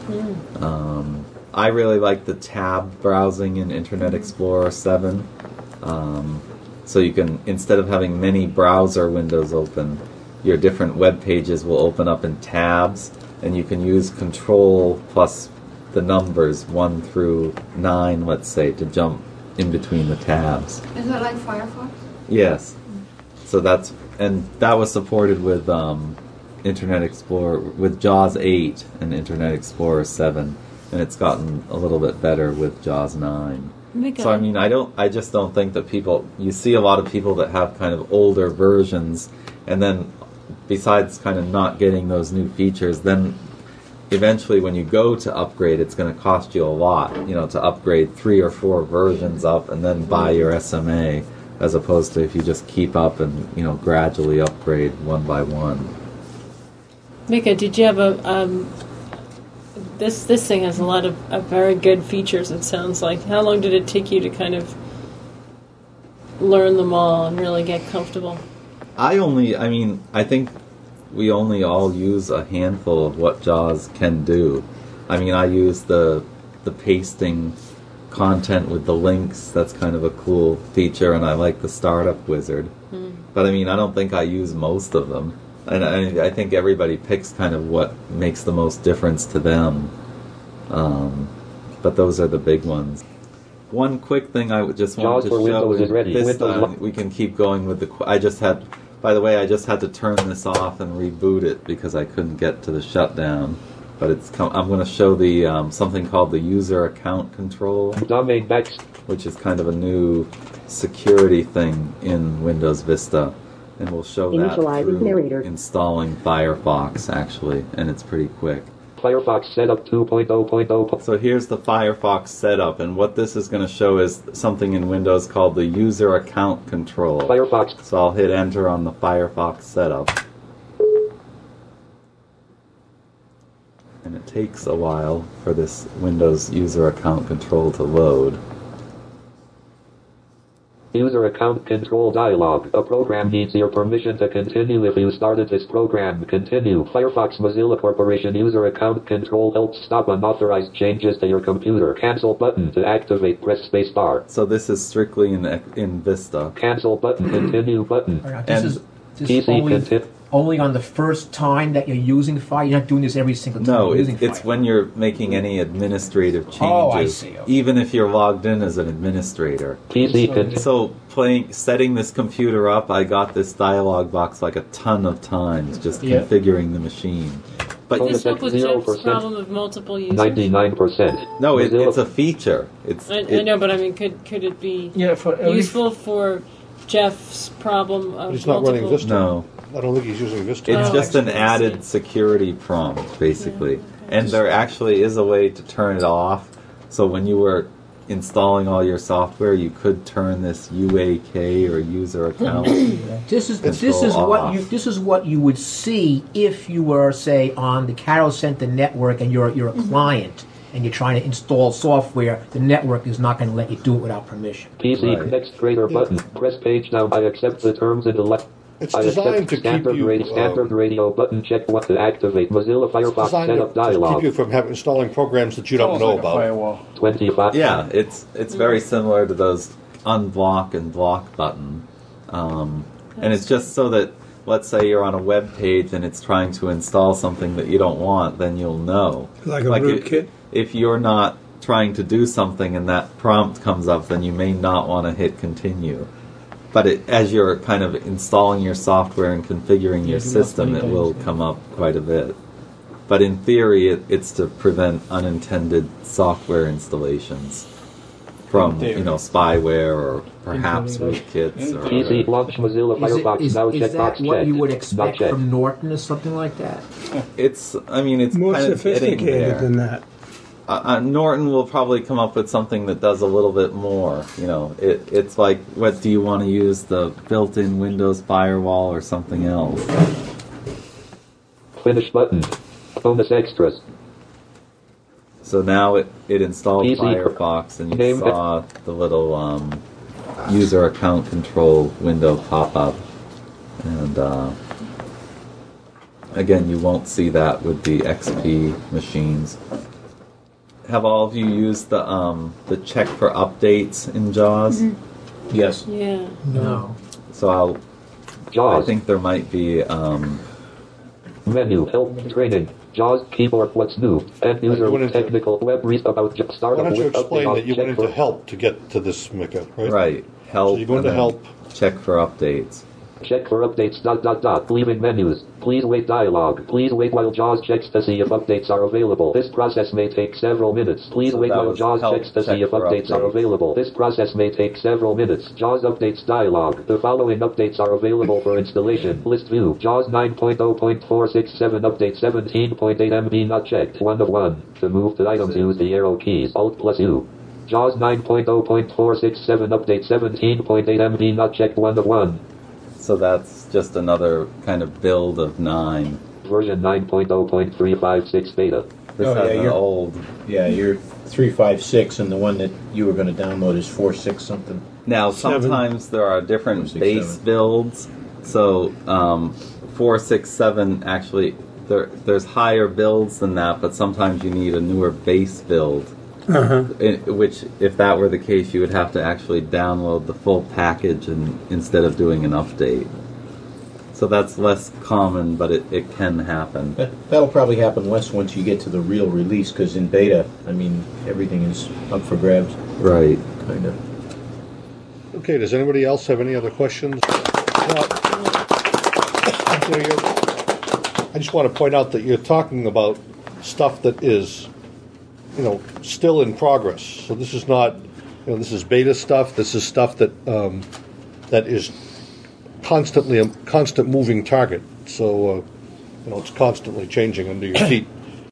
Um, I really like the tab browsing in Internet Explorer seven. Um, so you can, instead of having many browser windows open, your different web pages will open up in tabs, and you can use Control plus the numbers one through nine, let's say, to jump in between the tabs. Is that like Firefox? Yes. So that's, and that was supported with um, Internet Explorer, with JAWS eight and Internet Explorer seven, and it's gotten a little bit better with JAWS nine. Mika. So I mean, I don't, I just don't think that people, you see a lot of people that have kind of older versions, and then besides kind of not getting those new features, then eventually when you go to upgrade, it's going to cost you a lot, you know, to upgrade three or four versions up and then buy your S M A, as opposed to if you just keep up and, you know, gradually upgrade one by one. Mika, did you have a um, this this thing has a lot of, of very good features, it sounds like. How long did it take you to kind of learn them all and really get comfortable? I only, I mean, I think we only all use a handful of what JAWS can do. I mean, I use the the pasting content with the links. That's kind of a cool feature, and I like the startup wizard. Mm. But I mean, I don't think I use most of them. And I, I think everybody picks kind of what makes the most difference to them. Um, but those are the big ones. One quick thing I would just JAWS wanted to for show Windows is ready. this, Windows uh, lo- we can keep going with the. qu- I just had, by the way, I just had to turn this off and reboot it because I couldn't get to the shutdown. But it's com- I'm going to show the um, something called the user account control, Domain next. which is kind of a new security thing in Windows Vista, and we'll show that Initializing through narrator. installing Firefox actually, and it's pretty quick. Firefox setup two point oh point oh. So here's the Firefox setup, and what this is going to show is something in Windows called the user account control. Firefox. So I'll hit enter on the Firefox setup. And and it takes a while for this Windows user account control to load. User account control dialog. A program needs your permission to continue if you started this program. Continue. Firefox Mozilla Corporation user account control helps stop unauthorized changes to your computer. Cancel button. To activate, press spacebar. So this is strictly in in Vista. Cancel button. Continue button. All right, this And is this P is C only, conti- only on the first time that you're using Fire. You're not doing this every single time No, you're it's, using it's Fire. when you're making any administrative changes. Oh, I see, okay. Even if you're logged in as an administrator. P C conti- So playing, setting this computer up, I got this dialog box like a ton of times, just Yeah. configuring the machine. But Oh, you, This help with zero Jeff's percent. problem of multiple users. ninety-nine percent. no, it, Mozilla- it's a feature. It's I, I it- know, but I mean, could could it be Yeah, for every useful for Jeff's problem of He's not running multiple? Vista. No, I don't think he's using Vista. it's Oh, just an actually, added I see. security prompt, basically. And there actually is a way to turn it off. So when you were installing all your software, you could turn this U A K or user account. This is Control this is what off. you this is what you would see if you were, say, on the Carroll Center network and you're you're a client and you're trying to install software. The network is not going to let you do it without permission. P C Right. next greater button. Press page now. I accept the terms and elect. It's I designed accept to keep standard you, radio, standard um, radio button. Check what to activate. Mozilla It's Firefox designed to, setup to keep dialog. you from having, installing programs that you don't know like a about. firewall. twenty-five. Yeah, it's it's very similar to those unblock and block button, um, and it's just so that, let's say you're on a web page and it's trying to install something that you don't want, then you'll know. Like a Like it- rootkit? If you're not trying to do something and that prompt comes up, then you may not want to hit continue. But it, as you're kind of installing your software and configuring your do that system, many it will times, yeah. come up quite a bit. But in theory, it, it's to prevent unintended software installations from, In theory. you know, spyware or perhaps In theory. rootkits. In Or, P C launch Mozilla Is, it, Firefox is, now. is Check that box what checked. you would Not expect checked. from Norton or something like that? it's, I mean, it's More kind of getting sophisticated there. than that. Uh, uh, Norton will probably come up with something that does a little bit more. You know, it, it's like, what do you want to use, the built-in Windows firewall or something else? Finish button. Bonus extras. So now it, it installed P C Firefox, and you Name saw the little um, user account control window pop up. And uh, again, you won't see that with the X P machines. Have all of you used the um, the check for updates in JAWS? Yes. Yeah. No. So I'll. I JAWS. think there might be. Um, Menu. Help training. JAWS keyboard. What's new? End You user went into- technical web read about j- Why startup don't you with explain update that you check went into for- help to get to this, Mika, right? right. Help. So you go and into then help. Check for updates. Check for updates. Dot dot dot. Leaving menus. Please wait dialog. Please wait while JAWS checks to see if updates are available. This process may take several minutes. Please So wait that while was JAWS help checks to check see if for updates are updates. available. This process may take several minutes. JAWS updates dialog. The following updates are available for installation. List view. JAWS nine point oh point four six seven update seventeen point eight M B not checked. one of one. To move to items, use the arrow keys. Alt plus U. JAWS nine point oh point four six seven update seventeen point eight M B not checked. one of one. So that's just another kind of build of nine. Version nine point oh point three five six beta. This Oh, has yeah, an you're- old. Yeah, you're three five six, and the one that you were going to download is four six something. Now, Seven. sometimes there are different Four, six, base seven. builds. So, um, four six seven actually, there, there's higher builds than that, but sometimes you need a newer base build. Uh-huh. In, which, if that were the case, you would have to actually download the full package and instead of doing an update. So that's less common, but it, it can happen. That, that'll probably happen less once you get to the real release, because in beta, I mean, everything is up for grabs, Right. kind of. Okay, does anybody else have any other questions? Now, you know, you're- I just want to point out that you're talking about stuff that is, you know, still in progress. So this is not, you know, this is beta stuff. This is stuff that um, that is constantly a constant moving target. So, uh, you know, it's constantly changing under your feet.